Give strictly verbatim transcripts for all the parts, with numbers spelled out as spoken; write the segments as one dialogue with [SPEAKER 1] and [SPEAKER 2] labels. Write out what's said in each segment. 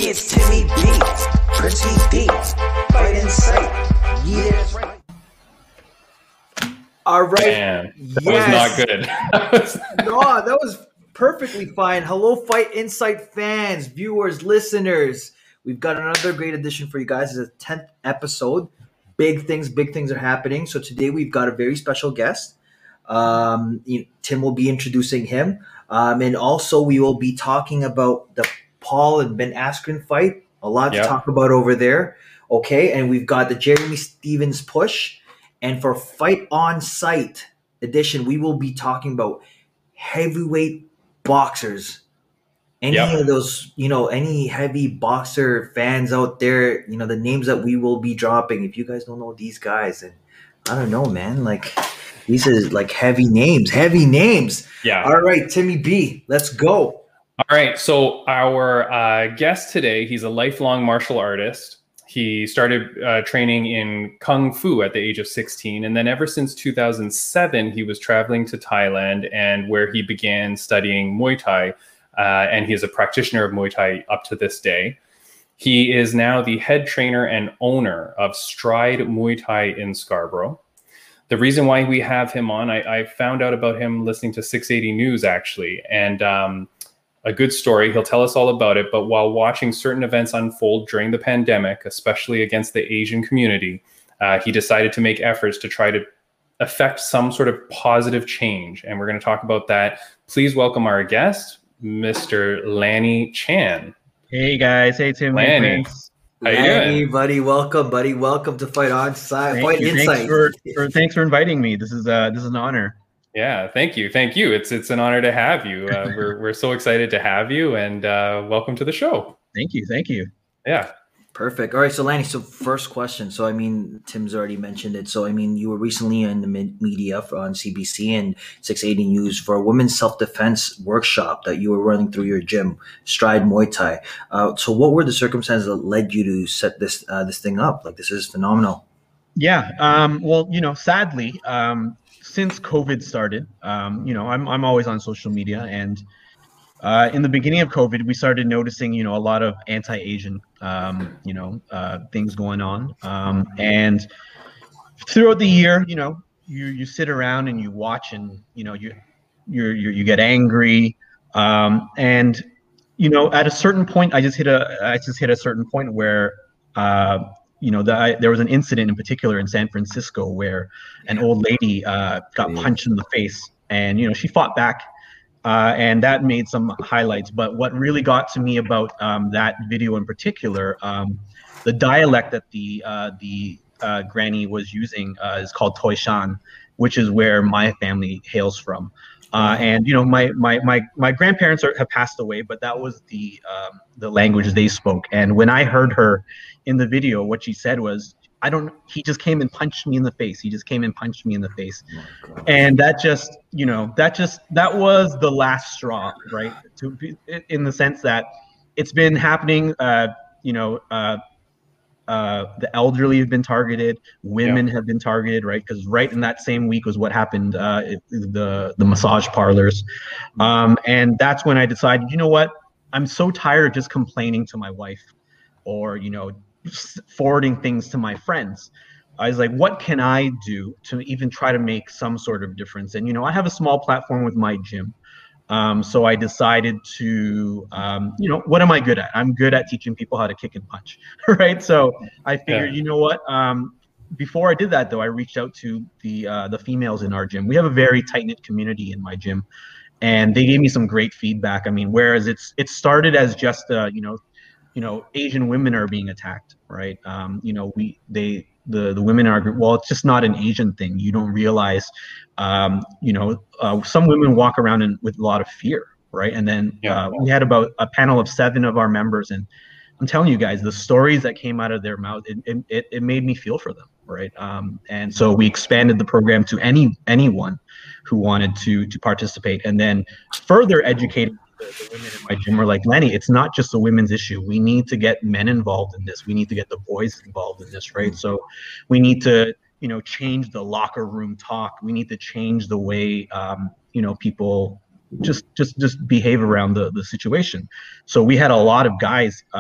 [SPEAKER 1] It's Timmy B, Pretty D, Fight Insight. Yeah, that's right. All right.
[SPEAKER 2] Man, that
[SPEAKER 1] yes.
[SPEAKER 2] was not good.
[SPEAKER 1] No, that was perfectly fine. Hello, Fight Insight fans, viewers, listeners. We've got another great edition for you guys. It's a tenth episode. Big things, big things are happening. So today we've got a very special guest. Um, you know, Tim will be introducing him. Um, and also we will be talking about the Paul and Ben Askren fight. A lot
[SPEAKER 2] Yep.
[SPEAKER 1] to talk about over there. Okay, and we've got the Jeremy Stevens push. And for Fight On Site edition, we will be talking about heavyweight boxers. Any
[SPEAKER 2] Yep.
[SPEAKER 1] of those, you know, any heavy boxer fans out there, you know, the names that we will be dropping. If you guys don't know these guys, and I don't know, man, like these are like heavy names, heavy names.
[SPEAKER 2] Yeah.
[SPEAKER 1] All right, Timmy B, let's go.
[SPEAKER 2] All right. So our uh, guest today, he's a lifelong martial artist. He started uh, training in Kung Fu at the age of sixteen. And then ever since two thousand seven, he was traveling to Thailand and where he began studying Muay Thai. Uh, and he is a practitioner of Muay Thai up to this day. He is now the head trainer and owner of Stride Muay Thai in Scarborough. The reason why we have him on, I, I found out about him listening to six eighty News, actually. And um, a good story. He'll tell us all about it. But while watching certain events unfold during the pandemic, especially against the Asian community, uh, he decided to make efforts to try to affect some sort of positive change. And we're going to talk about that. Please welcome our guest, Mister Lanny Chan.
[SPEAKER 3] Hey guys, hey Tim.
[SPEAKER 2] Lanny. How you
[SPEAKER 1] Lanny,
[SPEAKER 2] doing?
[SPEAKER 1] buddy, welcome, buddy. Welcome to Fight On Site,
[SPEAKER 3] Thank
[SPEAKER 1] Fight
[SPEAKER 3] you.
[SPEAKER 1] Insight.
[SPEAKER 3] Thanks for, for thanks for inviting me. This is uh this is an honor.
[SPEAKER 2] Yeah, thank you, thank you. It's it's an honor to have you. Uh, we're we're so excited to have you, and uh, welcome to the show.
[SPEAKER 3] Thank you, thank you.
[SPEAKER 2] Yeah.
[SPEAKER 1] Perfect. All right, so Lanny, so first question. So I mean, Tim's already mentioned it. So I mean, you were recently in the mid- media for, on C B C and six eighty News for a women's self-defense workshop that you were running through your gym, Stride Muay Thai. Uh, so what were the circumstances that led you to set this uh, this thing up? Like, this is phenomenal.
[SPEAKER 3] Yeah. Um. Well, you know, sadly, um, since COVID started, um, you know, I'm I'm always on social media, and uh, in the beginning of COVID, we started noticing, you know, a lot of anti-Asian, um, you know, uh, things going on, um, and throughout the year, you know, you you sit around and you watch, and you know, you you you you get angry, um, and you know, at a certain point, I just hit a I just hit a certain point where. Uh, You know, the, I, there was an incident in particular in San Francisco where an old lady uh, got punched in the face, and you know she fought back, uh, and that made some highlights. But what really got to me about um, that video in particular, um, the dialect that the uh, the uh, granny was using uh, is called Toi Shan, which is where my family hails from. Uh, and you know, my my my my grandparents are, have passed away, but that was the um, the language they spoke. And when I heard her in the video, what she said was, "I don't." He just came and punched me in the face. He just came and punched me in the face, and that just, you know, that just that was the last straw, right? To be, in the sense that it's been happening. Uh, you know. Uh, Uh, the elderly have been targeted, women yeah. have been targeted, right? Because right in that same week was what happened, uh, the the massage parlors, um, and that's when I decided, you know what, I'm so tired of just complaining to my wife, or you know, forwarding things to my friends. I was like, what can I do to even try to make some sort of difference? And you know, I have a small platform with my gym. Um, so I decided to, um, you know, what am I good at? I'm good at teaching people how to kick and punch, right? So I figured, yeah. you know what? Um, before I did that, though, I reached out to the uh, the females in our gym. We have a very tight knit community in my gym, and they gave me some great feedback. I mean, whereas it's it started as just, uh, you know, you know, Asian women are being attacked, right? Um, you know, we they. The, the women are, well, it's just not an Asian thing. You don't realize, um, you know, uh, some women walk around in, with a lot of fear, right? And then yeah. uh, we had about a panel of seven of our members, and I'm telling you guys, the stories that came out of their mouth, it it, it made me feel for them, right? Um, and so we expanded the program to any anyone who wanted to to participate, and then further educating the, the women in my gym were like, Lenny, it's not just a women's issue. We need to get men involved in this. We need to get the boys involved in this, right? So we need to, you know, change the locker room talk. We need to change the way, um, you know, people just just just behave around the the situation. So we had a lot of guys uh,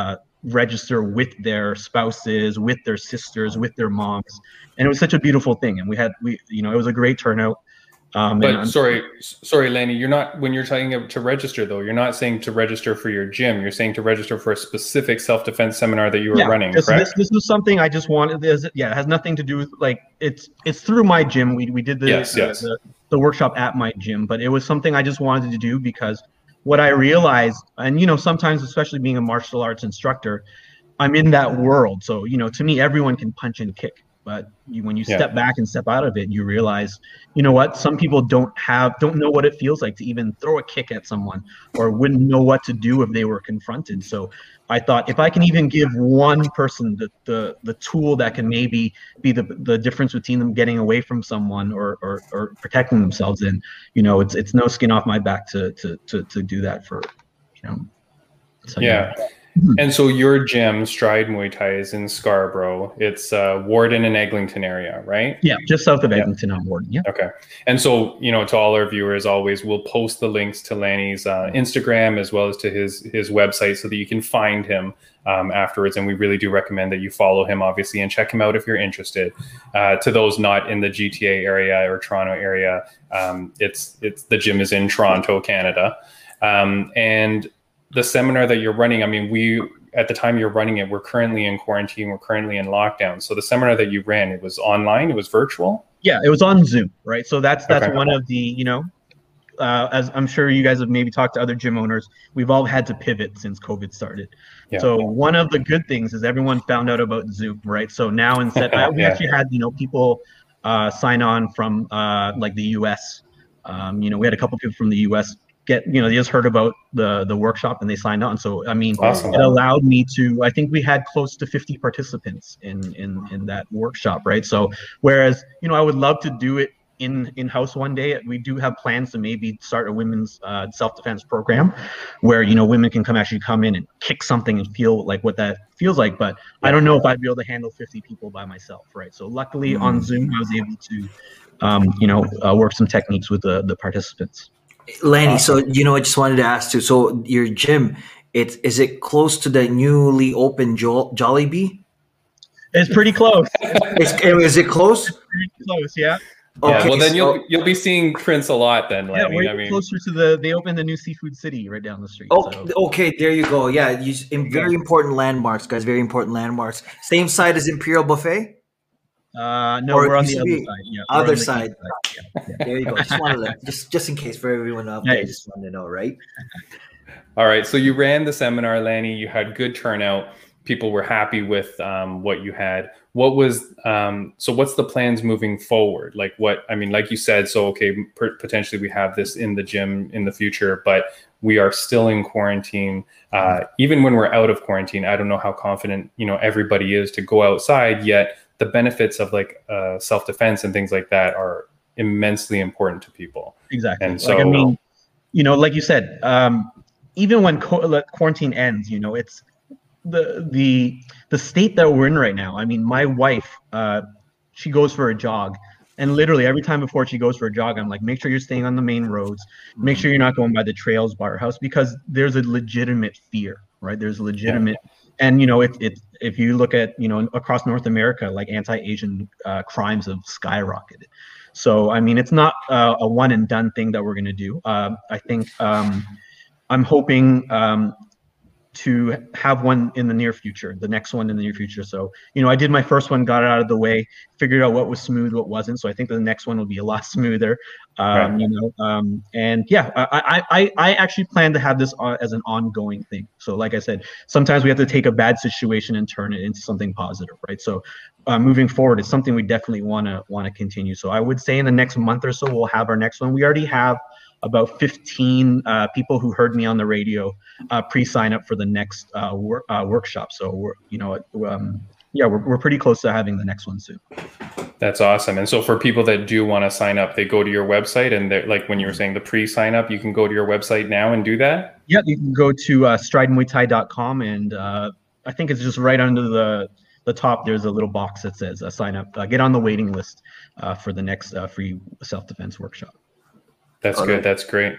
[SPEAKER 3] register with their spouses, with their sisters, with their moms, and it was such a beautiful thing. And we had we you know it was a great turnout. Um,
[SPEAKER 2] but
[SPEAKER 3] and
[SPEAKER 2] sorry, sorry, Lanny, you're not, when you're talking to register though, you're not saying to register for your gym. You're saying to register for a specific self-defense seminar that you were
[SPEAKER 3] yeah,
[SPEAKER 2] running,
[SPEAKER 3] this,
[SPEAKER 2] correct?
[SPEAKER 3] This, this was something I just wanted. This, yeah, it has nothing to do with like it's it's through my gym. We we did the,
[SPEAKER 2] yes,
[SPEAKER 3] the,
[SPEAKER 2] yes.
[SPEAKER 3] the the workshop at my gym, but it was something I just wanted to do because what I realized, and you know, sometimes especially being a martial arts instructor, I'm in that world. So you know, to me, everyone can punch and kick. But you, when you
[SPEAKER 2] yeah.
[SPEAKER 3] step back and step out of it, you realize, you know what? Some people don't have, don't know what it feels like to even throw a kick at someone, or wouldn't know what to do if they were confronted. So I thought, if I can even give one person the the, the tool that can maybe be the the difference between them getting away from someone or or, or protecting themselves, then you know, it's it's no skin off my back to to to to do that for, you know. So,
[SPEAKER 2] yeah. yeah. And so your gym, Stride Muay Thai, is in Scarborough. It's uh, Warden and Eglinton area, right?
[SPEAKER 3] Yeah, just south of Eglinton yeah. on Warden. Yeah.
[SPEAKER 2] Okay. And so, you know, to all our viewers, always we'll post the links to Lanny's uh, Instagram as well as to his his website so that you can find him um, afterwards. And we really do recommend that you follow him, obviously, and check him out if you're interested. Uh, to those not in the G T A area or Toronto area, um, it's it's the gym is in Toronto, Canada, um, and the seminar that you're running, I mean, we, at the time you're running it, we're currently in quarantine, we're currently in lockdown. So the seminar that you ran, it was online, it was virtual?
[SPEAKER 3] Yeah, it was on Zoom, right? So that's that's
[SPEAKER 2] okay.
[SPEAKER 3] one of the, you know, uh, as I'm sure you guys have maybe talked to other gym owners, we've all had to pivot since COVID started. Yeah. So one of the good things is everyone found out about Zoom, right? So now instead, uh, we yeah. actually had, you know, people uh, sign on from uh, like the U S. Um, you know, we had a couple people from the U S get, you know, they just heard about the the workshop and they signed on. So I mean, awesome. It allowed me to, I think we had close to fifty participants in in in that workshop, right? So whereas, you know, I would love to do it in in house one day. We do have plans to maybe start a women's uh, self-defense program where, you know, women can come actually come in and kick something and feel like what that feels like. But I don't know if I'd be able to handle fifty people by myself, right? So luckily mm-hmm. on Zoom, I was able to, um, you know, uh, work some techniques with the the participants.
[SPEAKER 1] Lanny, awesome. So, you know, I just wanted to ask you, so your gym, it, is it close to the newly opened jo- Jollibee?
[SPEAKER 3] It's pretty close.
[SPEAKER 1] It's, is it close?
[SPEAKER 3] It's pretty close, yeah.
[SPEAKER 2] Okay, yeah, well, then
[SPEAKER 1] so,
[SPEAKER 2] you'll you'll be seeing Prince a lot then, Lanny.
[SPEAKER 3] Yeah, we're
[SPEAKER 2] I mean,
[SPEAKER 3] closer to the, they opened the new Seafood City right down the street.
[SPEAKER 1] Oh,
[SPEAKER 3] so.
[SPEAKER 1] Okay, there you go. Yeah, you, in very important landmarks, guys, very important landmarks. Same side as Imperial Buffet?
[SPEAKER 3] Uh, no, or we're on the other side. Yeah,
[SPEAKER 1] other side.
[SPEAKER 3] side. Yeah, yeah.
[SPEAKER 1] There you go. Just wanted to, just just in case for everyone out there,
[SPEAKER 3] nice.
[SPEAKER 1] Just wanted to know, right?
[SPEAKER 2] All right. So you ran the seminar, Lanny. You had good turnout. People were happy with um, what you had. What was um, so? What's the plans moving forward? Like what? I mean, like you said. So okay, per- potentially we have this in the gym in the future, but we are still in quarantine. Uh, even when we're out of quarantine, I don't know how confident you know everybody is to go outside yet. The benefits of like uh, self-defense and things like that are immensely important to people.
[SPEAKER 3] Exactly.
[SPEAKER 2] And so,
[SPEAKER 3] like, I mean, you know, like you said, um, even when co- quarantine ends, you know, it's the the the state that we're in right now. I mean, my wife, uh, she goes for a jog, and literally every time before she goes for a jog, I'm like, make sure you're staying on the main roads, make sure you're not going by the trails by her house, because there's a legitimate fear, right? There's legitimate. Yeah. And, you know, if it, if you look at, you know, across North America, like anti-Asian uh, crimes have skyrocketed. So, I mean, it's not uh, a one and done thing that we're going to do. Uh, I think um, I'm hoping um, to have one in the near future, the next one in the near future. So, you know, I did my first one, got it out of the way, figured out what was smooth, what wasn't. So I think the next one will be a lot smoother, um, right. you know, um, and yeah, I, I, I actually plan to have this as an ongoing thing. So like I said, sometimes we have to take a bad situation and turn it into something positive, right? So uh, moving forward, it's something we definitely want to want to continue. So I would say in the next month or so, we'll have our next one. We already have about fifteen uh, people who heard me on the radio uh, pre-sign up for the next uh, wor- uh, workshop. So we're, you know, um, yeah, we're we're pretty close to having the next one soon.
[SPEAKER 2] That's awesome. And so for people that do want to sign up, they go to your website, and they're like when you were saying the pre-sign up, you can go to your website now and do that.
[SPEAKER 3] Yeah, you can go to uh, stride muay thai dot com, and uh, I think it's just right under the the top. There's a little box that says uh, sign up, uh, get on the waiting list uh, for the next uh, free self-defense workshop.
[SPEAKER 2] That's good. That's great.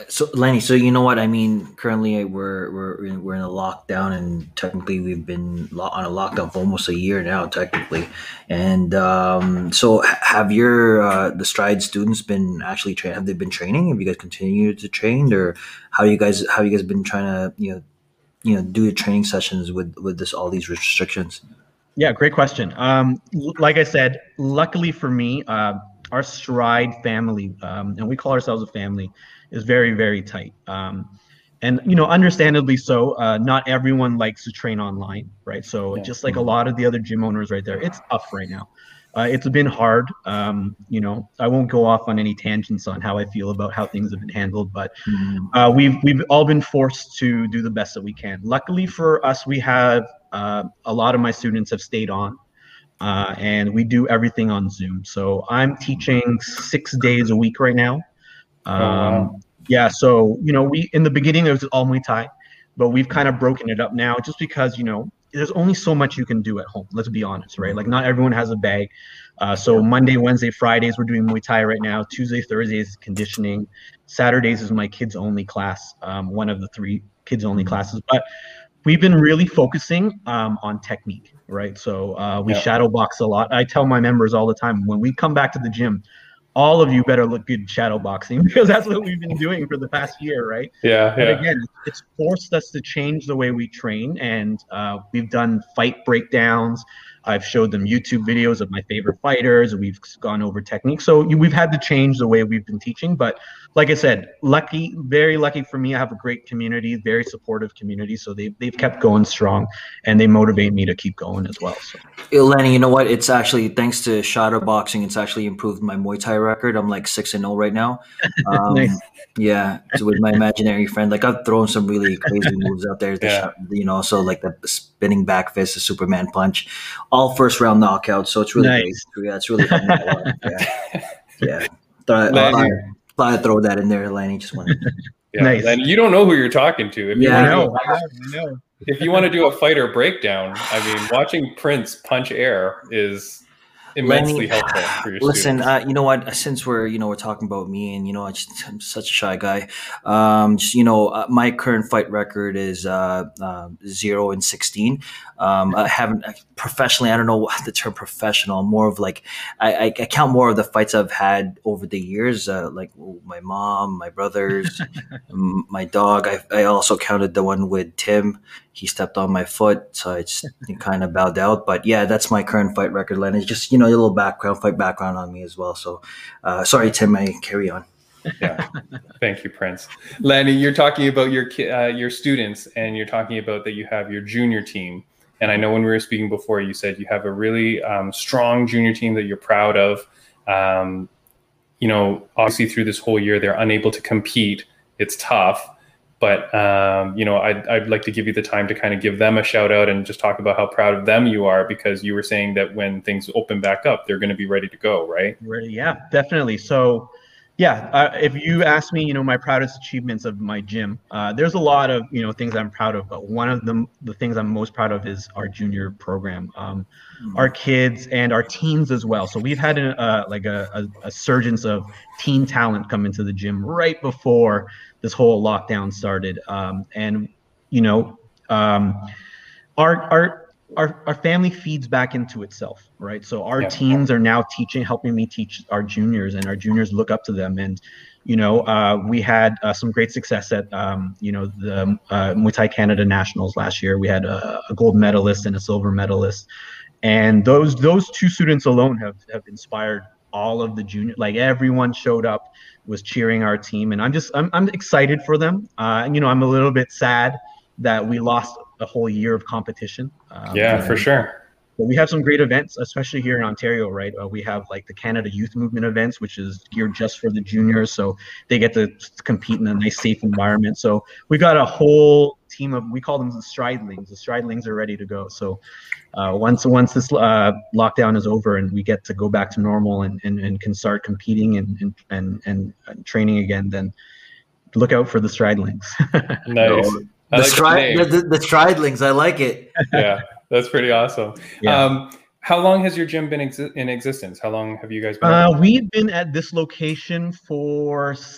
[SPEAKER 1] So Lenny, so you know what I mean. Currently, we're we're in, we're in a lockdown, and technically, we've been lo- on a lockdown for almost a year now, technically. And um, so, h- have your uh, the Stride students been actually train? Have they been training? Have you guys continued to train, or how you guys how you guys been trying to you know you know do the training sessions with with this all these restrictions?
[SPEAKER 3] Yeah, great question. Um, l- like I said, luckily for me, uh, our Stride family, um, and we call ourselves a family, is very, very tight. Um, and you know, understandably so. Uh, not everyone likes to train online, right? So
[SPEAKER 2] Yeah.
[SPEAKER 3] just like a lot of the other gym owners right there, it's tough right now. Uh, it's been hard. Um, you know, I won't go off on any tangents on how I feel about how things have been handled, but
[SPEAKER 1] Mhm.
[SPEAKER 3] uh, we've we've all been forced to do the best that we can. Luckily for us, we have uh, a lot of my students have stayed on, uh, and we do everything on Zoom. So I'm teaching six days a week right now.
[SPEAKER 2] Oh wow.
[SPEAKER 3] Um, yeah, so you know, we in the beginning it was all Muay Thai, but we've kind of broken it up now, just because you know there's only so much you can do at home. Let's be honest, right? Like not everyone has a bag. Uh, so Monday, Wednesday, Fridays we're doing Muay Thai right now. Tuesday, Thursdays is conditioning. Saturdays is my kids only class, um, one of the three kids only classes. But we've been really focusing um, on technique, right? So uh, we
[SPEAKER 2] Yeah.
[SPEAKER 3] shadow box a lot. I tell my members all the time, when we come back to the gym, all of you better look good shadow boxing, because that's what we've been doing for the past year, right?
[SPEAKER 2] Yeah.
[SPEAKER 3] But
[SPEAKER 2] Yeah.
[SPEAKER 3] again, it's forced us to change the way we train, and uh, we've done fight breakdowns. I've showed them YouTube videos of my favorite fighters. We've gone over technique. So we've had to change the way we've been teaching. But like I said, lucky, very lucky for me. I have a great community, very supportive community. So they've, they've kept going strong, and they motivate me to keep going as well. So.
[SPEAKER 1] Yo, Lenny, you know what? It's actually thanks to shadow boxing. It's actually improved my Muay Thai record. I'm like six and zero right now.
[SPEAKER 3] Nice.
[SPEAKER 1] Um, yeah, so with my imaginary friend, like I've thrown some really crazy moves out there. The
[SPEAKER 2] Yeah.
[SPEAKER 1] shot, you know, so like the spinning back fist, the Superman punch, all first round knockouts. So it's really
[SPEAKER 3] Nice.
[SPEAKER 1] great. Yeah, it's really helped me a lot. Yeah, yeah. Thought, I,
[SPEAKER 2] Lenny,
[SPEAKER 1] thought I'd throw that in there, Lenny. Just wanted.
[SPEAKER 2] yeah.
[SPEAKER 3] Nice.
[SPEAKER 2] Lenny, you don't know who you're talking to. If you
[SPEAKER 1] Yeah,
[SPEAKER 3] I
[SPEAKER 2] want to do
[SPEAKER 3] know.
[SPEAKER 2] a
[SPEAKER 3] I know. I know.
[SPEAKER 2] if you want to do a fighter breakdown, I mean, watching Prince punch air is immensely
[SPEAKER 1] Lenny,
[SPEAKER 2] helpful for your
[SPEAKER 1] listen,
[SPEAKER 2] students.
[SPEAKER 1] uh, you know what? Since we're you know we're talking about me, and you know I just, I'm such a shy guy. Um, just you know, uh, my current fight record is uh, uh, zero and sixteen. Um, I haven't professionally. I don't know what the term professional. More of like I, I, I count more of the fights I've had over the years. Uh, like my mom, my brothers, m- my dog. I, I also counted the one with Tim. He stepped on my foot, so I just kind of bowed out. But yeah, that's my current fight record, Len. It's just you know a little background, fight background on me as well. So, uh, sorry, Tim. I carry on.
[SPEAKER 2] Yeah, thank you, Prince. Lenny, you're talking about your ki- uh, your students, and you're talking about that you have your junior team. And I know when we were speaking before, you said you have a really um, strong junior team that you're proud of. Um, you know, obviously through this whole year, they're unable to compete. It's tough. But, um, you know, I'd, I'd like to give you the time to kind of give them a shout out and just talk about how proud of them you are, because you were saying that when things open back up, they're going to be ready to go, right?
[SPEAKER 3] Yeah, definitely. So, yeah, uh, if you ask me, you know, my proudest achievements of my gym, uh, there's a lot of, you know, things I'm proud of. But one of them, the things I'm most proud of is our junior program, um, mm-hmm. our kids and our teens as well. So we've had a, uh, like a, a, a surgence of teen talent come into the gym right before this whole lockdown started. Um, and, you know, um, our, our, our, our family feeds back into itself, right? So our yeah. teens are now teaching, helping me teach our juniors, and our juniors look up to them. And, you know, uh, we had uh, some great success at, um, you know, the uh, Muay Thai Canada Nationals last year. We had a, a gold medalist and a silver medalist. And those, those two students alone have, have inspired all of the junior, like everyone showed up, was cheering our team, and I'm just I'm I'm excited for them. Uh, you know, I'm a little bit sad that we lost a whole year of competition. Um,
[SPEAKER 2] yeah, for sure.
[SPEAKER 3] But we have some great events, especially here in Ontario, right? Uh, we have like the Canada Youth Movement events, which is geared just for the juniors, so they get to compete in a nice, safe environment. So we got a whole team of, we call them the Stridelings. The Stridelings are ready to go. So uh, once once this uh, lockdown is over and we get to go back to normal and, and, and can start competing and and, and and and training again, then look out for the Stridelings.
[SPEAKER 2] Nice.
[SPEAKER 1] So, the, like stri- the, the, the Stridelings, I like it.
[SPEAKER 2] Yeah, that's pretty awesome.
[SPEAKER 3] Yeah.
[SPEAKER 2] Um, how long has your gym been exi- in existence? How long have you guys been?
[SPEAKER 3] Uh, we've been at this location for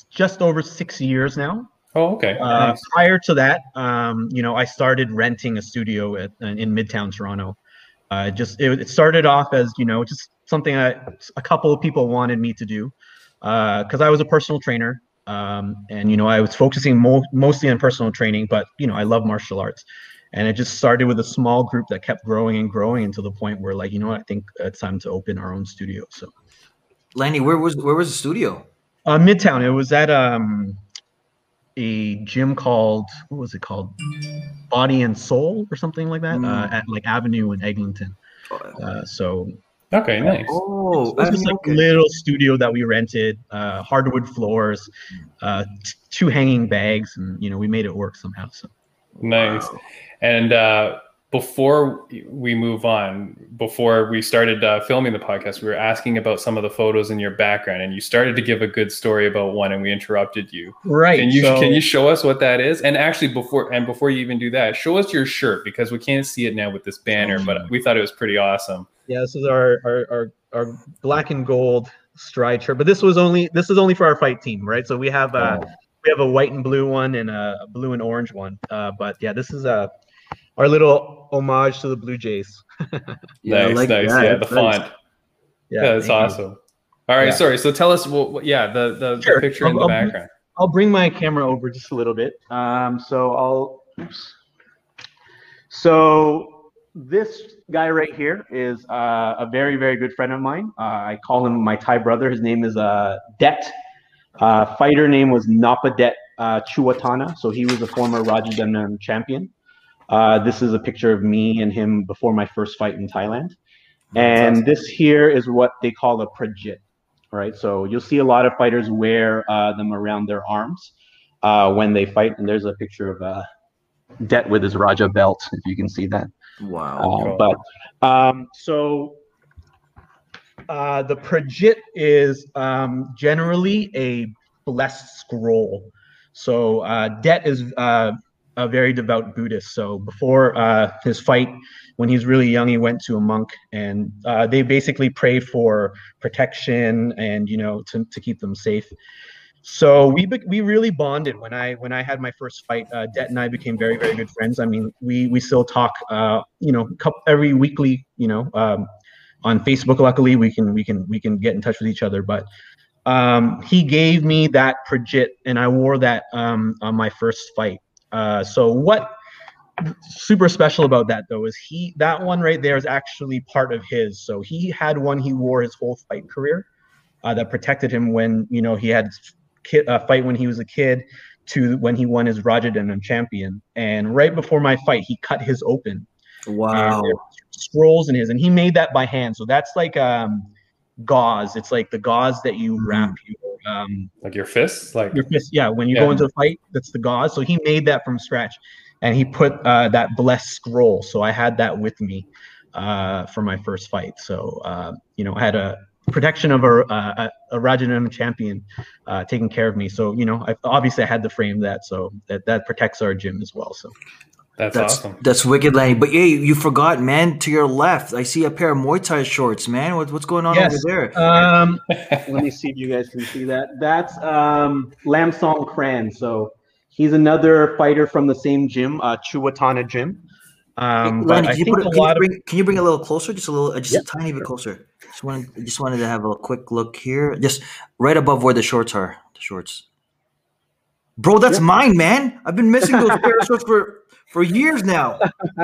[SPEAKER 3] just over six years now.
[SPEAKER 2] Oh, okay.
[SPEAKER 3] Uh,
[SPEAKER 2] Nice.
[SPEAKER 3] Prior to that, um, you know, I started renting a studio at, in Midtown Toronto. Uh, just it, it started off as, you know, just something I, a couple of people wanted me to do, because uh, I was a personal trainer, um, and you know, I was focusing mo- mostly on personal training, but you know, I love martial arts, and it just started with a small group that kept growing and growing until the point where, like, you know what, I think it's time to open our own studio. So,
[SPEAKER 1] Lanny, where was where was the studio?
[SPEAKER 3] uh, Midtown. It was at um. a gym called, what was it called? Body and Soul or something like that, mm. uh, at like Avenue in Eglinton. Uh, so
[SPEAKER 2] okay, nice.
[SPEAKER 1] Oh,
[SPEAKER 3] it was just like a little studio that we rented, uh, hardwood floors, uh, t- two hanging bags, and you know, we made it work somehow. So
[SPEAKER 2] nice. Wow. And uh, before we move on, before we started uh, filming the podcast, we were asking about some of the photos in your background, and you started to give a good story about one, and we interrupted you.
[SPEAKER 3] Right.
[SPEAKER 2] Can you
[SPEAKER 3] so,
[SPEAKER 2] can you show us what that is? And actually, before and before you even do that, show us your shirt, because we can't see it now with this banner, but we thought it was pretty awesome.
[SPEAKER 3] Yeah, this is our our our, our black and gold stride shirt, but this was only this is only for our fight team, right? So we have uh, oh. we have a white and blue one and a blue and orange one. Uh, but yeah, this is a our little homage to the Blue Jays.
[SPEAKER 2] yeah, nice, like nice. That. Yeah, the nice. Font. Yeah, yeah that's awesome. You. All right, yeah. Sorry. So tell us, what, what yeah, the the, sure. the picture I'll, in the
[SPEAKER 3] I'll,
[SPEAKER 2] background.
[SPEAKER 3] I'll bring my camera over just a little bit. Um, so I'll. Oops. So this guy right here is uh, a very very good friend of mine. Uh, I call him my Thai brother. His name is uh, Det. Uh, fighter name was Napadet uh, Chuatana. So he was a former Rajadamnern champion. Uh, this is a picture of me and him before my first fight in Thailand. And awesome. This here is what they call a prajit, right? So you'll see a lot of fighters wear uh, them around their arms uh, when they fight. And there's a picture of uh, Det with his Raja belt, if you can see that.
[SPEAKER 1] Wow.
[SPEAKER 3] Uh, cool. But um, so uh, the prajit is um, generally a blessed scroll. So uh, Det is uh, a very devout Buddhist. So before uh, his fight, when he's really young, he went to a monk, and uh, they basically pray for protection and, you know, to, to keep them safe. So we we really bonded when I when I had my first fight. Uh, Det and I became very very good friends. I mean, we we still talk, uh, you know, every weekly, you know, um, on Facebook. Luckily, we can we can we can get in touch with each other. But um, he gave me that prajit, and I wore that um, on my first fight. Uh, so what super special about that though is he that one right there is actually part of his. So he had one he wore his whole fight career uh, that protected him when, you know, he had a uh, fight when he was a kid to when he won his Rajadamnern champion. And right before my fight, he cut his open.
[SPEAKER 1] Wow.
[SPEAKER 3] Scrolls in his, and he made that by hand. So that's like um, gauze. It's like the gauze that you wrap your um
[SPEAKER 2] like your fists, like
[SPEAKER 3] your fists. Yeah, when you yeah. go into a fight, that's the gauze. So he made that from scratch, and he put uh, that blessed scroll. So I had that with me uh, for my first fight. So uh, you know, I had a protection of a a, a Rajadamnern champion uh, taking care of me. So you know, I, obviously I had to frame that, so that that protects our gym as well. So.
[SPEAKER 2] That's,
[SPEAKER 1] that's
[SPEAKER 2] awesome.
[SPEAKER 1] That's wicked, Lanny. But yeah, you forgot, man. To your left, I see a pair of Muay Thai shorts, man. What, what's going on
[SPEAKER 3] yes.
[SPEAKER 1] over there?
[SPEAKER 3] Um, let me see if you guys can see that. That's um, Lam Song Kran. So he's another fighter from the same gym, uh, Chuatana gym. Um,
[SPEAKER 1] hey, Lanny, can, you put, can, you bring, of... can you bring a little closer, just a little, just yep. a tiny bit closer? Just wanted, just wanted to have a quick look here, just right above where the shorts are. The shorts, bro. That's yep. mine, man. I've been missing those pair of shorts for. For years now.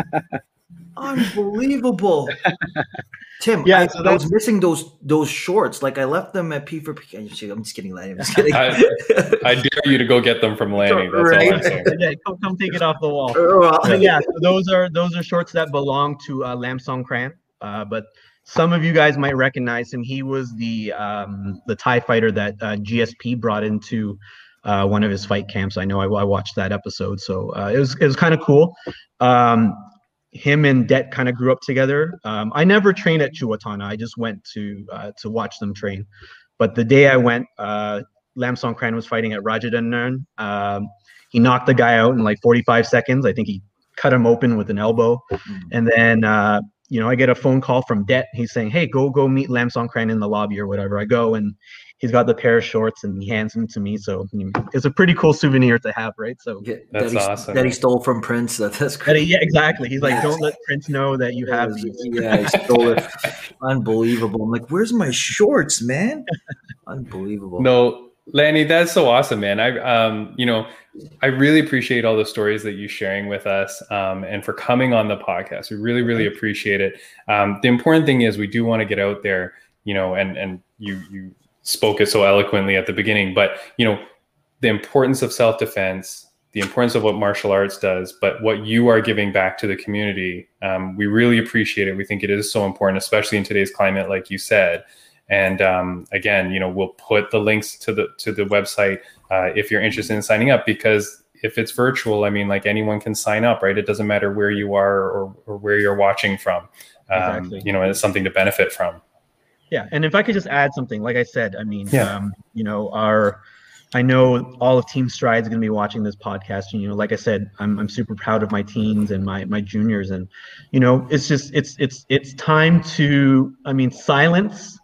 [SPEAKER 1] Unbelievable. Tim, yeah, I, so I was missing those those shorts. Like I left them at P for P. I'm just kidding, Lanny. I'm just kidding.
[SPEAKER 2] I, I dare you to go get them from Lanny. That's right. all I'm saying.
[SPEAKER 3] Yeah, come, come take it off the wall. Uh, yeah, so those are those are shorts that belong to uh, Lam Song Kran. Uh, but some of you guys might recognize him. He was the um, the Thai fighter that uh, G S P brought into Uh, one of his fight camps. I know I, I watched that episode, so uh, it was it was kind of cool. Um, him and Det kind of grew up together. Um, I never trained at Chuatana. I just went to uh, to watch them train. But the day I went, uh, Lam Song Kran was fighting at Rajadamnern. Um, he knocked the guy out in like forty-five seconds. I think he cut him open with an elbow, mm-hmm. and then uh, you know I get a phone call from Det. He's saying, "Hey, go go meet Lam Song Kran in the lobby or whatever." I go and he's got the pair of shorts and he hands them to me. So I mean, it's a pretty cool souvenir to have, right? So
[SPEAKER 1] Yeah,
[SPEAKER 2] That's
[SPEAKER 1] that he,
[SPEAKER 2] awesome.
[SPEAKER 1] That he stole from Prince. That, that's
[SPEAKER 3] that
[SPEAKER 1] great.
[SPEAKER 3] he- yeah, exactly. He's like, don't let Prince know that you have these.
[SPEAKER 1] Yeah, he stole it. Unbelievable. I'm like, where's my shorts, man? Unbelievable.
[SPEAKER 2] No, Lanny, that's so awesome, man. I, um, you know, I really appreciate all the stories that you're sharing with us, um, and for coming on the podcast. We really, really appreciate it. Um, the important thing is we do want to get out there, you know, and and you you spoke it so eloquently at the beginning, but you know, the importance of self-defense, the importance of what martial arts does, but what you are giving back to the community. Um, we really appreciate it. We think it is so important, especially in today's climate, like you said. And um, again, you know, we'll put the links to the to the website uh, if you're interested in signing up, because if it's virtual, I mean, like anyone can sign up, right? It doesn't matter where you are or, or where you're watching from. Um,
[SPEAKER 3] Exactly.
[SPEAKER 2] You know, it's something to benefit from.
[SPEAKER 3] Yeah, and if I could just add something, like I said, I mean,
[SPEAKER 2] Yeah.
[SPEAKER 3] um, you know, our, I know all of Team Stride's going to be watching this podcast. And, you know, like I said, I'm I'm super proud of my teens and my my juniors, and you know, it's just it's it's it's time to. I mean, silence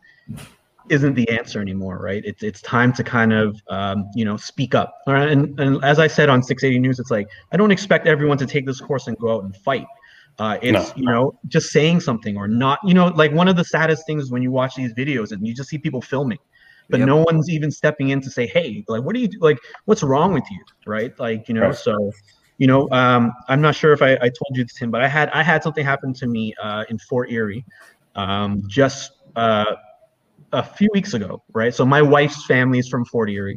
[SPEAKER 3] isn't the answer anymore, right? It's it's time to kind of um, you know, speak up. All right? And and as I said on six eighty News, it's like I don't expect everyone to take this course and go out and fight. Uh, it's,
[SPEAKER 2] No.
[SPEAKER 3] you know, just saying something or not, you know, like one of the saddest things is when you watch these videos and you just see people filming, but
[SPEAKER 1] Yep.
[SPEAKER 3] no one's even stepping in to say, hey, like, what do you do? Like, what's wrong with you? Right. Like, you know,
[SPEAKER 2] Right.
[SPEAKER 3] so, you know, um, I'm not sure if I, I told you this, Tim, but I had, I had something happen to me uh, in Fort Erie um, just uh, a few weeks ago. Right. So my wife's family is from Fort Erie,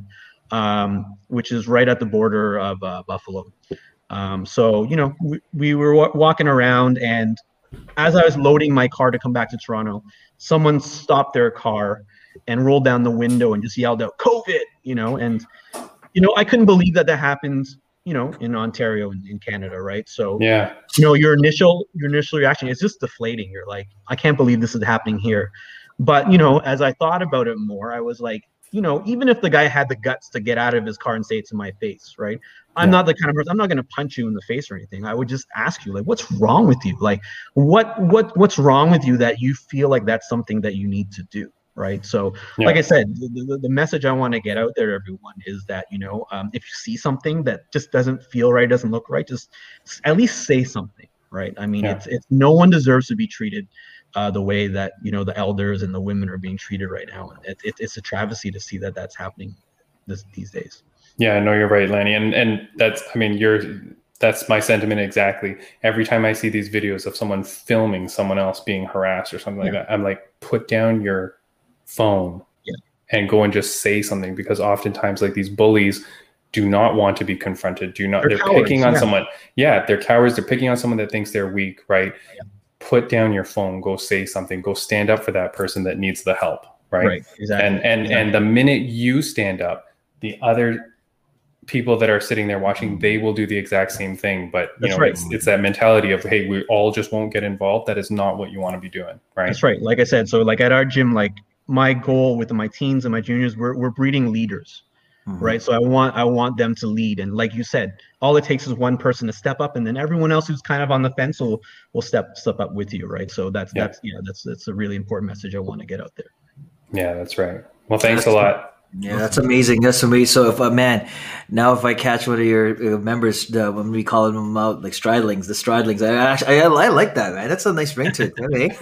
[SPEAKER 3] um, which is right at the border of uh, Buffalo. Um, so, you know, we, we were w- walking around, and as I was loading my car to come back to Toronto, someone stopped their car and rolled down the window and just yelled out COVID, you know, and, you know, I couldn't believe that that happened, you know, in Ontario and in Canada. Right. So,
[SPEAKER 2] Yeah.
[SPEAKER 3] you know, your initial, your initial reaction is just deflating. You're like, I can't believe this is happening here. But, you know, as I thought about it more, I was like, you know, even if the guy had the guts to get out of his car and say it to my face, right? I'm
[SPEAKER 2] Yeah.
[SPEAKER 3] not the kind of person, I'm not going to punch you in the face or anything. I would just ask you, like, what's wrong with you? Like, what, what, what's wrong with you that you feel like that's something that you need to do, right? So,
[SPEAKER 2] Yeah.
[SPEAKER 3] like I said, the, the, the message I want to get out there to everyone is that, you know, um, if you see something that just doesn't feel right, doesn't look right, just s- at least say something, right? I mean,
[SPEAKER 2] Yeah.
[SPEAKER 3] it's, it's, no one deserves to be treated Uh, the way that, you know, the elders and the women are being treated right now. It, it, it's a travesty to see that that's happening this, these days.
[SPEAKER 2] Yeah, no, you're right, Lanny. And and that's, I mean, you're, that's my sentiment exactly. Every time I see these videos of someone filming someone else being harassed or something like
[SPEAKER 3] Yeah.
[SPEAKER 2] that, I'm like, put down your phone
[SPEAKER 3] Yeah.
[SPEAKER 2] and go and just say something, because oftentimes like these bullies do not want to be confronted. Do not,
[SPEAKER 3] They're
[SPEAKER 2] they're,
[SPEAKER 3] cowards,
[SPEAKER 2] picking on
[SPEAKER 3] yeah.
[SPEAKER 2] someone. Yeah, they're cowards. They're picking on someone that thinks they're weak, right?
[SPEAKER 3] Yeah.
[SPEAKER 2] Put down your phone, go say something, go stand up for that person that needs the help, right?
[SPEAKER 3] Right, exactly.
[SPEAKER 2] And and
[SPEAKER 3] exactly.
[SPEAKER 2] and the minute you stand up, the other people that are sitting there watching, they will do the exact same thing. But you
[SPEAKER 3] That's
[SPEAKER 2] know,
[SPEAKER 3] right.
[SPEAKER 2] it's it's that mentality of, hey, we all just won't get involved. That is not what you want to be doing, right?
[SPEAKER 3] That's right. Like I said, so like at our gym, like my goal with my teens and my juniors, we're we're breeding leaders,
[SPEAKER 1] Mhm.
[SPEAKER 3] right? So I want I want them to lead, and like you said, all it takes is one person to step up, and then everyone else who's kind of on the fence will will step step up with you, right? So that's
[SPEAKER 2] Yeah.
[SPEAKER 3] that's yeah, that's that's a really important message I want to get out there.
[SPEAKER 2] Yeah, that's right. Well, thanks a
[SPEAKER 1] That's-
[SPEAKER 2] lot.
[SPEAKER 1] Yeah, that's amazing. That's amazing. So if a uh, man, now if I catch one of your uh, members, uh, when we call them out like stridelings, the stridelings, I actually I, I like that, man. That's a nice ring to it,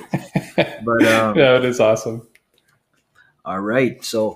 [SPEAKER 1] eh? But um,
[SPEAKER 2] No, it is awesome.
[SPEAKER 1] all right, so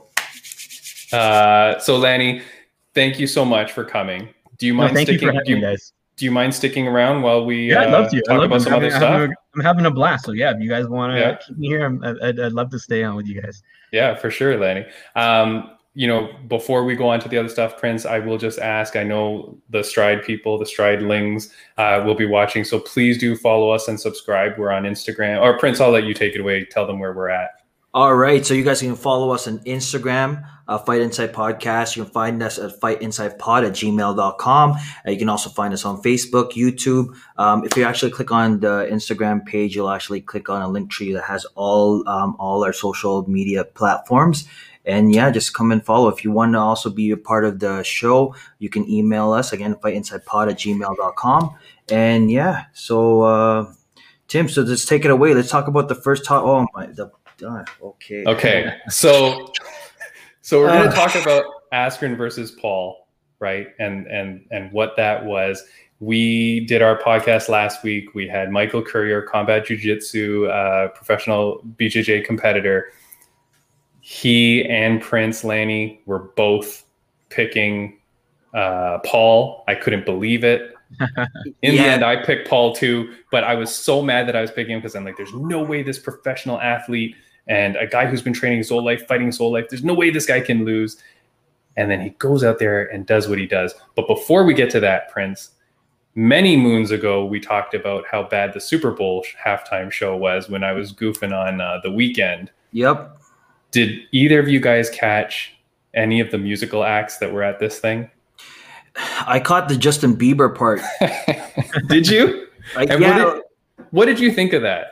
[SPEAKER 2] Uh, so Lanny, thank you so much for coming. Do you
[SPEAKER 3] No,
[SPEAKER 2] mind
[SPEAKER 3] thank you
[SPEAKER 2] sticking?
[SPEAKER 3] for having
[SPEAKER 2] do, you,
[SPEAKER 3] me, guys.
[SPEAKER 2] do you mind sticking around while we
[SPEAKER 3] Yeah, I'd love
[SPEAKER 2] uh,
[SPEAKER 3] to. I
[SPEAKER 2] talk
[SPEAKER 3] love
[SPEAKER 2] about
[SPEAKER 3] I'm
[SPEAKER 2] some
[SPEAKER 3] having,
[SPEAKER 2] other stuff?
[SPEAKER 3] having a, I'm having a blast. So yeah, if you guys want to
[SPEAKER 2] Yeah.
[SPEAKER 3] keep me here, I'm, I'd, I'd love to stay on with you guys.
[SPEAKER 2] Yeah, for sure, Lanny. Um, you know, before we go on to the other stuff, Prince, I will just ask, I know the Stride people, the Stridelings uh, will be watching. So please do follow us and subscribe. We're on Instagram. Or Prince, I'll let you take it away. Tell them where we're at.
[SPEAKER 1] all right, so you guys can follow us on Instagram, uh, Fight Inside Podcast. You can find us at fight inside pod at gmail dot com. Uh, you can also find us on Facebook, YouTube. Um, if you actually click on the Instagram page, you'll actually click on a link tree that has all um, all our social media platforms. And yeah, just come and follow. If you want to also be a part of the show, you can email us again, fight inside pod at gmail dot com. And yeah, so uh, Tim, so let's take it away. Let's talk about the first top. Oh my, the uh, okay.
[SPEAKER 2] Okay, so So we're going
[SPEAKER 1] Uh.
[SPEAKER 2] to talk about Askren versus Paul, right? And and and what that was. We did our podcast last week. We had Michael Courier, combat jiu-jitsu, uh, professional B J J competitor. He and Prince Lanny were both picking uh, Paul. I couldn't believe it. In
[SPEAKER 1] Yeah.
[SPEAKER 2] the end, I picked Paul too, but I was so mad that I was picking him because I'm like, there's no way this professional athlete and a guy who's been training his whole life, fighting his whole life, there's no way this guy can lose. And then he goes out there and does what he does. But before we get to that, Prince, many moons ago, we talked about how bad the Super Bowl halftime show was when I was goofing on uh, The Weeknd.
[SPEAKER 1] Yep.
[SPEAKER 2] Did either of you guys catch any of the musical acts that were at this thing?
[SPEAKER 1] I caught the Justin Bieber part.
[SPEAKER 2] Did you?
[SPEAKER 1] Like,
[SPEAKER 2] And
[SPEAKER 1] yeah,
[SPEAKER 2] what did, what did you think of that?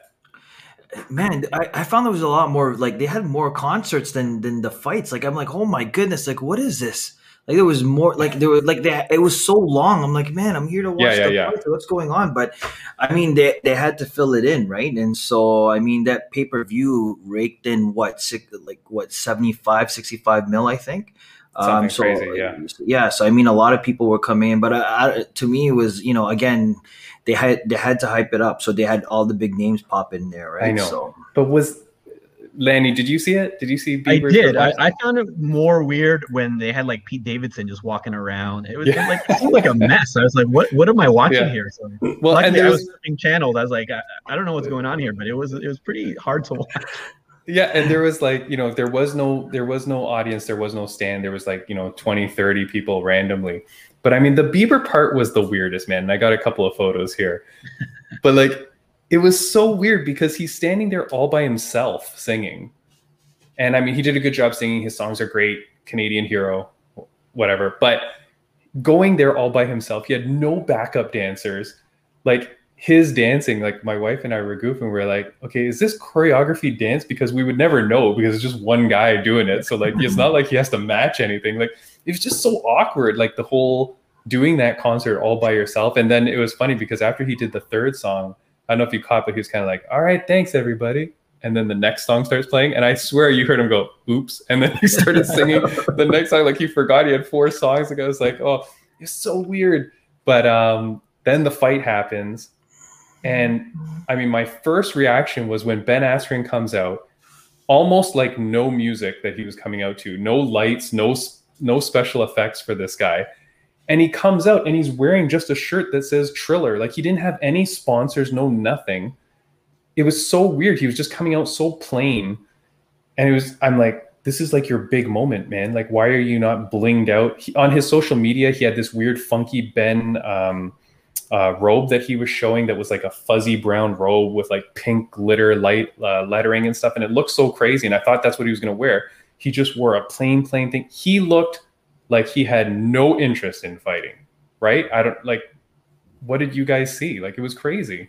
[SPEAKER 1] man, I, I found there was a lot more, like they had more concerts than than the fights. Like I'm like, oh my goodness, like what is this? Like there was more, like there was like that. It was so long. I'm like, man, I'm here to watch
[SPEAKER 2] Yeah, yeah,
[SPEAKER 1] the
[SPEAKER 2] yeah.
[SPEAKER 1] fight. What's going on? But I mean, they they had to fill it in, right? And so I mean, that pay per view raked in what six, like what seventy-five, sixty-five mil, I think.
[SPEAKER 2] Something
[SPEAKER 1] Um, so
[SPEAKER 2] crazy, yeah.
[SPEAKER 1] yeah, so I mean, a lot of people were coming in, but I, I, to me, it was, you know, again, they had they had to hype it up, so they had all the big names pop in there, right?
[SPEAKER 2] I know.
[SPEAKER 1] So
[SPEAKER 2] But was Lanny? Did you see it? Did you see?
[SPEAKER 3] I
[SPEAKER 2] Bieber's
[SPEAKER 3] did. I,
[SPEAKER 2] performance?
[SPEAKER 3] I found it more weird when they had like Pete Davidson just walking around. It was
[SPEAKER 2] Yeah.
[SPEAKER 3] like it seemed like a mess. I was like, what What am I watching
[SPEAKER 2] Yeah.
[SPEAKER 3] here? So
[SPEAKER 2] Well, and
[SPEAKER 3] luckily,
[SPEAKER 2] there
[SPEAKER 3] I
[SPEAKER 2] was
[SPEAKER 3] was flipping channels. I was like, I, I don't know what's going on here, but it was it was pretty hard to watch.
[SPEAKER 2] yeah, and there was like, you know, there was no there was no audience, there was no stand. There was like, you know, twenty, thirty people randomly. But I mean, the Bieber part was the weirdest, man. And I got a couple of photos here. But like, it was so weird because he's standing there all by himself singing. And I mean, he did a good job singing. His songs are great. Canadian hero, whatever. But going there all by himself, he had no backup dancers. Like his dancing, like my wife and I were goofing. We were like, okay, is this choreography dance? Because we would never know because it's just one guy doing it. So like, it's not like he has to match anything. Like it was just so awkward. Like the whole doing that concert all by yourself. And then it was funny because after he did the third song, I don't know if you caught, but he was kind of like, all right, thanks everybody. And then the next song starts playing, and I swear you heard him go, oops. And then he started singing the next song, like he forgot he had four songs. Like I was like, oh, it's so weird. But um, then the fight happens. And I mean, my first reaction was when Ben Askren comes out, almost like no music that he was coming out to, no lights, no, no special effects for this guy. And he comes out and he's wearing just a shirt that says Triller. Like he didn't have any sponsors, no nothing. It was so weird. He was just coming out so plain. And it was, I'm like, this is like your big moment, man. Like, why are you not blinged out? He, on his social media, he had this weird, funky Ben um, uh, robe that he was showing that was like a fuzzy brown robe with like pink glitter light uh, lettering and stuff. And it looked so crazy. And I thought that's what he was going to wear. He just wore a plain, plain thing. He looked like he had no interest in fighting, right? I don't like, what did you guys see? Like, it was crazy.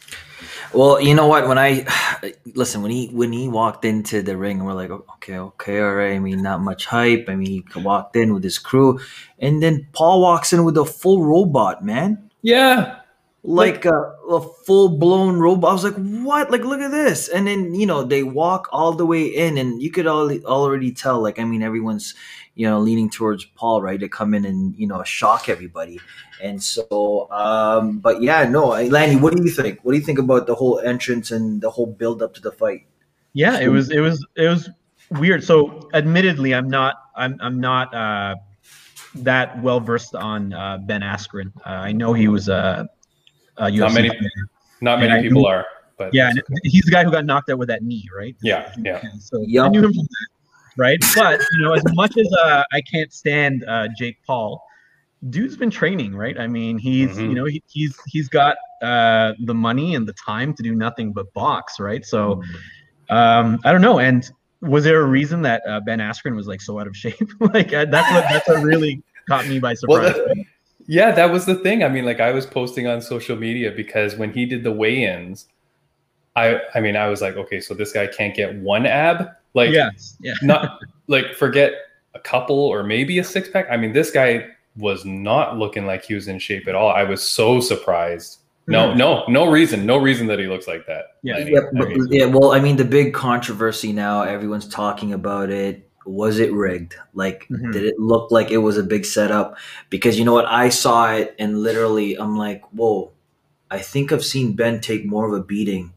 [SPEAKER 1] Well, you know what? When I listen, when he when he walked into the ring, and we're like, okay, okay, all right. I mean, not much hype. I mean, he walked in with his crew, and then Paul walks in with a full robot, man.
[SPEAKER 2] Yeah,
[SPEAKER 1] like, like a, a full blown robot. I was like, what? Like, look at this. And then you know they walk all the way in, and you could all, already tell. Like, I mean, everyone's you know leaning towards Paul, right, to come in and you know shock everybody. And so, um, but yeah, no, Lanny, what do you think? What do you think about the whole entrance and the whole build up to the fight?
[SPEAKER 3] Yeah, it was it was it was weird. So, admittedly, I'm not I'm I'm not uh, that well versed on uh, Ben Askren. Uh, I know he was a, a U F C
[SPEAKER 2] not many
[SPEAKER 3] player.
[SPEAKER 2] not many
[SPEAKER 3] And I
[SPEAKER 2] people
[SPEAKER 3] knew-
[SPEAKER 2] are, but
[SPEAKER 3] Yeah, and he's the guy who got knocked out with that knee, right?
[SPEAKER 2] yeah, yeah.
[SPEAKER 3] So
[SPEAKER 1] Yup.
[SPEAKER 3] I knew him from that, right? But you know, as much as uh, I can't stand uh, Jake Paul, dude's been training, right? I mean, he's
[SPEAKER 2] Mhm.
[SPEAKER 3] you know he, he's he's got uh, the money and the time to do nothing but box, right? So um, I don't know. And was there a reason that uh, Ben Askren was like so out of shape? like uh, that's what that's what really caught me by
[SPEAKER 2] Well,
[SPEAKER 3] surprise.
[SPEAKER 2] that- yeah, that was the thing. I mean, like I was posting on social media because when he did the weigh-ins, I I mean, I was like, okay, so this guy can't get one ab, like
[SPEAKER 3] yes, yeah.
[SPEAKER 2] not like forget a couple or maybe a six pack. I mean, this guy was not looking like he was in shape at all. I was so surprised. No,
[SPEAKER 3] Mhm.
[SPEAKER 2] no, no reason, no reason that he looks like that.
[SPEAKER 3] Yeah.
[SPEAKER 2] I mean,
[SPEAKER 1] Yeah,
[SPEAKER 2] I
[SPEAKER 1] but,
[SPEAKER 2] mean,
[SPEAKER 1] yeah, well, I mean, the big controversy now, everyone's talking about it. was it rigged? Like,
[SPEAKER 3] Mhm.
[SPEAKER 1] did it look like it was a big setup? Because you know what, I saw it and literally I'm like, whoa, I think I've seen Ben take more of a beating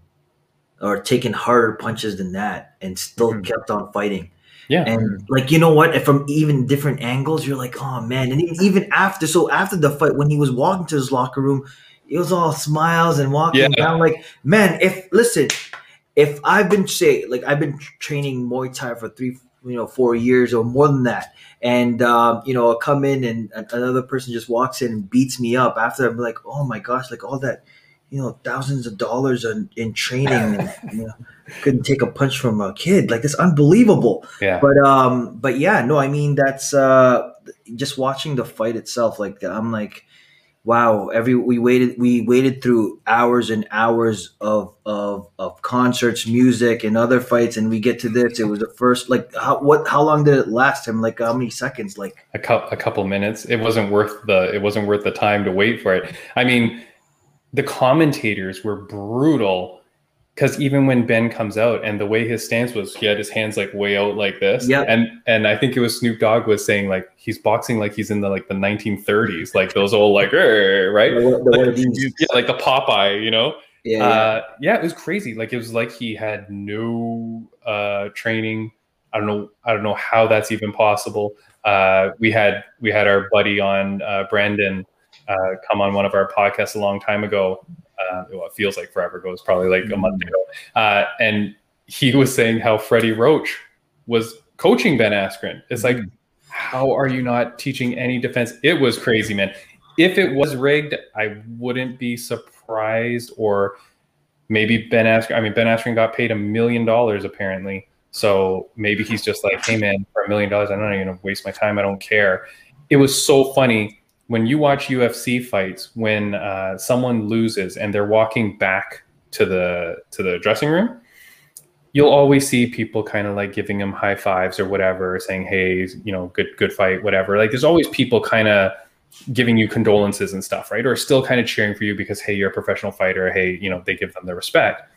[SPEAKER 1] or taken harder punches than that and still
[SPEAKER 3] Mhm.
[SPEAKER 1] kept on fighting.
[SPEAKER 2] Yeah.
[SPEAKER 1] And like, you know what? And from even different angles, you're like, oh man. And even even after, so after the fight, when he was walking to his locker room, it was all smiles and walking
[SPEAKER 2] Yeah.
[SPEAKER 1] down. Like, man, if listen, if I've been say like I've been training Muay Thai for three, you know, four years or more than that, and um, you know, I come in and another person just walks in and beats me up. After I'm like, oh my gosh, like all that, you know, thousands of dollars in, in training, and you know, couldn't take a punch from a kid. Like, it's unbelievable.
[SPEAKER 2] Yeah.
[SPEAKER 1] But um, but yeah, no, I mean that's uh, just watching the fight itself. Like, I'm like, wow. Every we waited, we waited through hours and hours of of of concerts, music, and other fights, and we get to this. It was the first. Like, how what? How long did it last him? Like, how many seconds? Like
[SPEAKER 2] a couple, a couple minutes. It wasn't worth the. It wasn't worth the time to wait for it. I mean, the commentators were brutal. Because even when Ben comes out and the way his stance was, he had his hands like way out like this.
[SPEAKER 1] Yep.
[SPEAKER 2] And and I think it was Snoop Dogg was saying like he's boxing like he's in the like the nineteen thirties, like those old like "Arr," right,
[SPEAKER 1] the, the one
[SPEAKER 2] like,
[SPEAKER 1] of these.
[SPEAKER 2] yeah, like the Popeye, you know.
[SPEAKER 1] Yeah,
[SPEAKER 2] Uh, yeah, it was crazy. Like it was like he had no uh, training. I don't know. I don't know how that's even possible. Uh, we had we had our buddy on uh, Brandon uh, come on one of our podcasts a long time ago. Uh, well, it feels like forever ago. It's probably like a month ago. Uh, and he was saying how Freddie Roach was coaching Ben Askren. It's like, how are you not teaching any defense? It was crazy, man. If it was rigged, I wouldn't be surprised. Or maybe Ben Askren, I mean, Ben Askren got paid a million dollars apparently. So maybe he's just like, hey man, for a million dollars, I'm not even gonna waste my time. I don't care. It was so funny. When you watch U F C fights, when uh, someone loses and they're walking back to the to the dressing room, you'll always see people kind of like giving them high fives or whatever, saying, "Hey, you know, good good fight, whatever." Like, there's always people kind of giving you condolences and stuff, right? Or still kind of cheering for you because, hey, you're a professional fighter. Hey, you know, they give them the respect.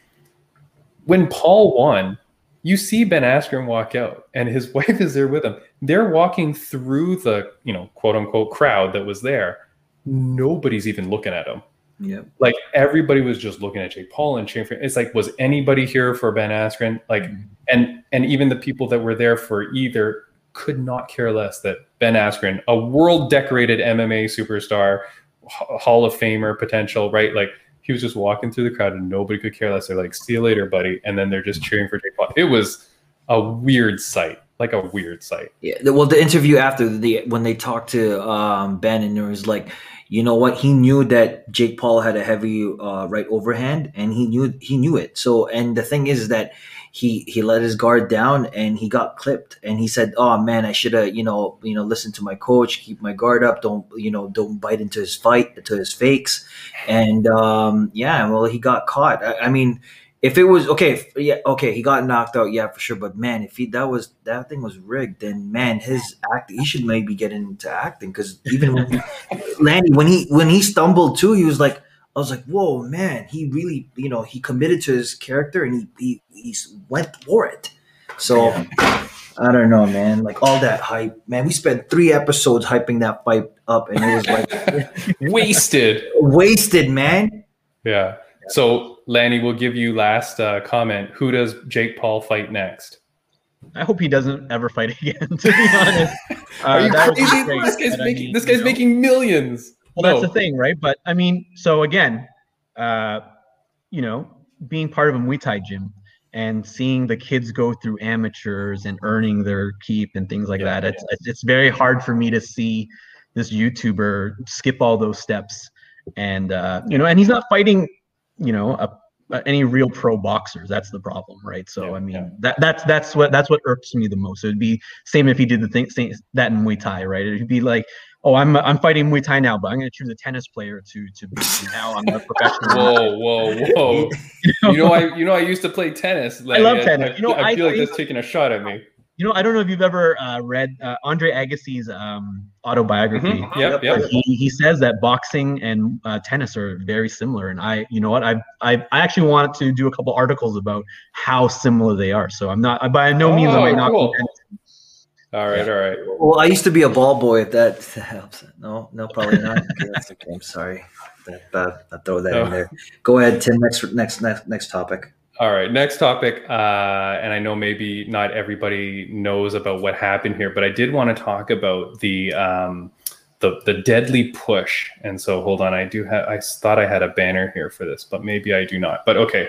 [SPEAKER 2] When Paul won, you see Ben Askren walk out and his wife is there with him. They're walking through the, you know, quote unquote crowd that was there. Nobody's even looking at him.
[SPEAKER 1] Yeah.
[SPEAKER 2] Like everybody was just looking at Jake Paul and cheering for him. It's like, was anybody here for Ben Askren? Like, mm-hmm. and, and even the people that were there for either could not care less that Ben Askren, a world decorated M M A superstar, Hall of Famer potential, right? Like, he was just walking through the crowd and nobody could care less. They're like, see you later, buddy. And then they're just cheering for Jake Paul. It was a weird sight, like a weird sight.
[SPEAKER 1] Yeah. Well, the interview after the when they talked to um, Ben, and it was like, you know what? He knew that Jake Paul had a heavy uh, right overhand, and he knew he knew it. So, and the thing is that he he let his guard down and he got clipped. And he said, "Oh man, I should have you know you know listened to my coach, keep my guard up, don't you know don't bite into his fight, to his fakes." And um, yeah, well, he got caught. I, I mean. If it was okay, if, yeah, okay, he got knocked out, yeah, for sure. But man, if he that was that thing was rigged, then man, his act, he should maybe get into acting. Because even when he, Lanny, when he when he stumbled too, he was like, I was like, whoa, man, he really, you know, he committed to his character and he he, he went for it. So yeah. I don't know, man, like all that hype, man. We spent three episodes hyping that fight up, and it was like
[SPEAKER 2] wasted,
[SPEAKER 1] wasted, man.
[SPEAKER 2] Yeah. So, Lanny, we'll give you last uh, comment. Who does Jake Paul fight next?
[SPEAKER 3] I hope he doesn't ever fight again, to be honest. Uh,
[SPEAKER 2] Are you crazy? This guy's, making, I mean, this guy's you know, making millions.
[SPEAKER 3] Well, no. That's the thing, right? But, I mean, so again, uh, you know, being part of a Muay Thai gym and seeing the kids go through amateurs and earning their keep and things like yeah, that, it's, yeah. it's very hard for me to see this YouTuber skip all those steps. And, uh, you know, and he's not fighting – you know, a, a, any real pro boxers. That's the problem, right? So yeah, I mean, yeah. that that's that's what that's what irks me the most. It would be same if he did the thing same, that in Muay Thai, right? It'd be like, oh, I'm I'm fighting Muay Thai now, but I'm going to choose a tennis player to to beat me now. I'm a professional.
[SPEAKER 2] Whoa, whoa, whoa! you, know? you know, I you know I used to play tennis.
[SPEAKER 3] Like, I love tennis.
[SPEAKER 2] I,
[SPEAKER 3] you know,
[SPEAKER 2] I, I feel
[SPEAKER 3] I,
[SPEAKER 2] like that's taking a shot at me.
[SPEAKER 3] You know, I don't know if you've ever uh, read uh, Andre Agassi's um, autobiography.
[SPEAKER 2] Mm-hmm. Yep, yep.
[SPEAKER 3] He, he says that boxing and uh, tennis are very similar, and I, you know what, I I I actually wanted to do a couple articles about how similar they are. So I'm not, by no means
[SPEAKER 2] oh,
[SPEAKER 3] am I not.
[SPEAKER 2] Cool. All right,
[SPEAKER 1] Yeah.
[SPEAKER 2] all right.
[SPEAKER 1] Well, I used to be a ball boy. If that helps. No, no, probably not. Okay, that's okay. I'm sorry. That, uh, I'll throw that
[SPEAKER 2] No.
[SPEAKER 1] in there. Go ahead, Tim. Next, next, next, next topic.
[SPEAKER 2] All right, next topic. Uh, and I know maybe not everybody knows about what happened here, but I did want to talk about the um, the the deadly push. And so, hold on, I do have. I thought I had a banner here for this, but maybe I do not. But okay,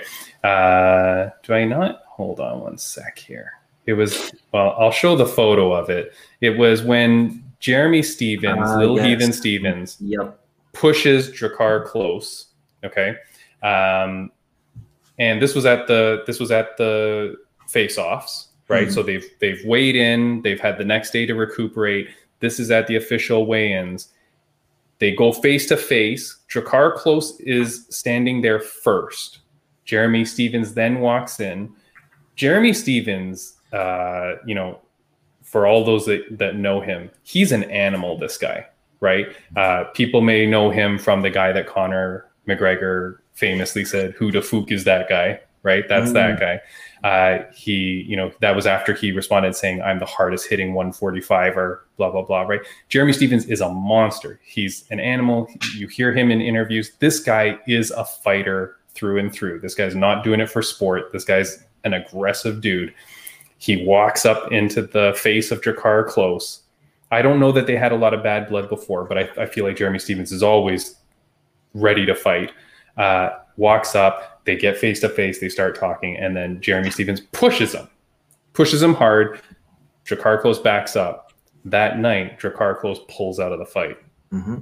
[SPEAKER 2] uh, do I not? Hold on one sec here. It was well. I'll show the photo of it. It was when Jeremy Stevens,
[SPEAKER 1] Uh,
[SPEAKER 2] Little
[SPEAKER 1] yes.
[SPEAKER 2] Heathen Stevens,
[SPEAKER 1] Yep.
[SPEAKER 2] pushes Drakkar Klose. Okay. Um, And this was at the this was at the face-offs, right? Mm-hmm. So they've they've weighed in, they've had the next day to recuperate. This is at the official weigh-ins. They go face to face. Drakkar Klose is standing there first. Jeremy Stevens then walks in. Jeremy Stevens, uh, you know, for all those that, that know him, he's an animal. This guy, right? Uh, people may know him from the guy that Conor McGregor famously said, "Who the fuck is that guy?" Right? That's mm. that guy. Uh, he, you know, that was after he responded saying, "I'm the hardest hitting one forty-five or blah, blah, blah." Right? Jeremy Stevens is a monster. He's an animal. You hear him in interviews. This guy is a fighter through and through. This guy's not doing it for sport. This guy's an aggressive dude. He walks up into the face of Drakkar Klose. I don't know that they had a lot of bad blood before, but I, I feel like Jeremy Stevens is always ready to fight. Uh, walks up, they get face to face, they start talking, and then Jeremy Stevens pushes him, pushes him hard. Drakkar Klose backs up. That night, Drakkar Klose pulls out of the fight. Mm-hmm.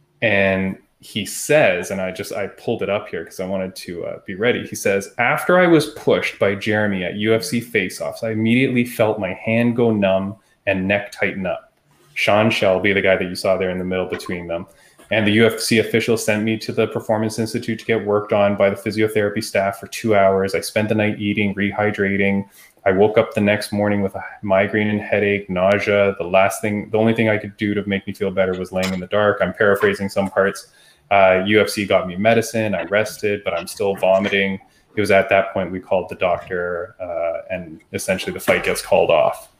[SPEAKER 2] And he says, and I just, I pulled it up here because I wanted to uh, be ready. He says, "After I was pushed by Jeremy at U F C face-offs, I immediately felt my hand go numb and neck tighten up. Sean Shelby, the guy that you saw there in the middle between them, and the U F C official sent me to the Performance Institute to get worked on by the physiotherapy staff for two hours. I spent the night eating, rehydrating. I woke up the next morning with a migraine and headache, nausea. The last thing, the only thing I could do to make me feel better was laying in the dark." I'm paraphrasing some parts. Uh, U F C got me medicine. I rested, but I'm still vomiting. It was at that point we called the doctor, uh, and essentially the fight gets called off.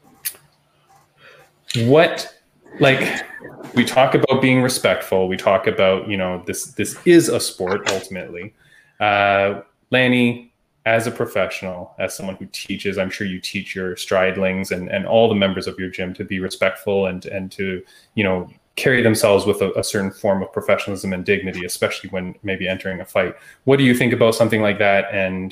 [SPEAKER 2] What, like, we talk about being respectful. We talk about, you know, this this is a sport ultimately. Uh, Lanny, as a professional, as someone who teaches, I'm sure you teach your stridelings and, and all the members of your gym to be respectful and and to, you know, carry themselves with a, a certain form of professionalism and dignity, especially when maybe entering a fight. What do you think about something like that? And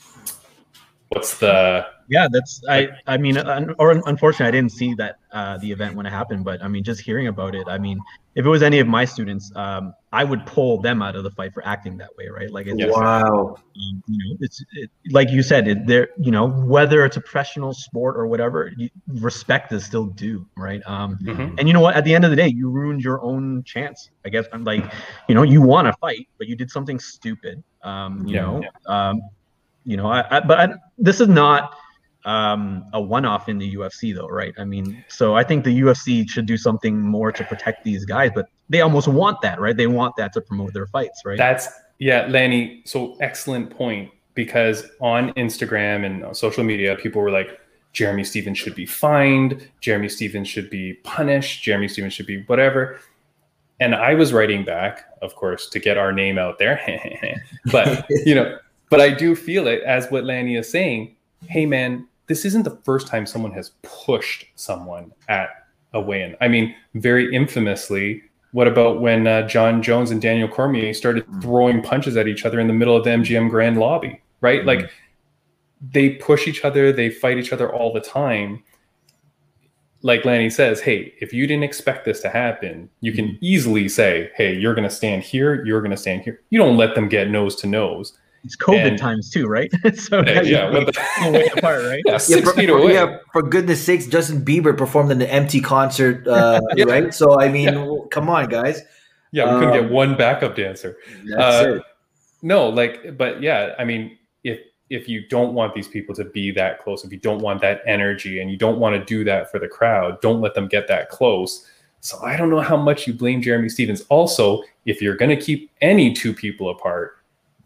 [SPEAKER 2] what's the...
[SPEAKER 3] Yeah, that's, I, I mean, un, or unfortunately, I didn't see that, uh, the event when it happened, but I mean, just hearing about it, I mean, if it was any of my students, um, I would pull them out of the fight for acting that way, right? Like, it's,
[SPEAKER 1] wow.
[SPEAKER 3] Um, you know, it's it, like you said, it, there, you know, whether it's a professional sport or whatever, you, respect is still due, right? Um, mm-hmm. And you know what? At the end of the day, you ruined your own chance. I guess I'm like, you know, you want to fight, but you did something stupid. Um, you yeah, know, yeah. Um, you know, I, I but I, this is not um, a one-off in the U F C, though, right? I mean, so I think the U F C should do something more to protect these guys, but they almost want that, right? They want that to promote their fights, right?
[SPEAKER 2] That's yeah, Lanny. So excellent point, because on Instagram and social media, people were like, Jeremy Stevens should be fined. Jeremy Stevens should be punished. Jeremy Stevens should be whatever. And I was writing back, of course, to get our name out there. But, you know, but I do feel it as what Lanny is saying. Hey, man, this isn't the first time someone has pushed someone at a weigh-in. I mean, very infamously, what about when uh, John Jones and Daniel Cormier started throwing punches at each other in the middle of the M G M Grand lobby, right? Mm-hmm. Like, they push each other, they fight each other all the time. Like Lanny says, hey, if you didn't expect this to happen, you can easily say, hey, you're going to stand here, you're going to stand here. You don't let them get nose to nose.
[SPEAKER 3] It's COVID and, times too, right? So
[SPEAKER 2] yeah, yeah well, the,
[SPEAKER 3] way apart, right?
[SPEAKER 2] Yeah, six
[SPEAKER 1] yeah, for,
[SPEAKER 2] feet
[SPEAKER 1] for,
[SPEAKER 2] away.
[SPEAKER 1] Yeah, for goodness sakes, Justin Bieber performed in an empty concert, uh, yeah. right? So I mean, yeah. well, come on, guys.
[SPEAKER 2] Yeah, we um, couldn't get one backup dancer.
[SPEAKER 1] That's uh, it.
[SPEAKER 2] No, like, but yeah, I mean, if if you don't want these people to be that close, if you don't want that energy, and you don't want to do that for the crowd, don't let them get that close. So I don't know how much you blame Jeremy Stevens. Also, if you're going to keep any two people apart,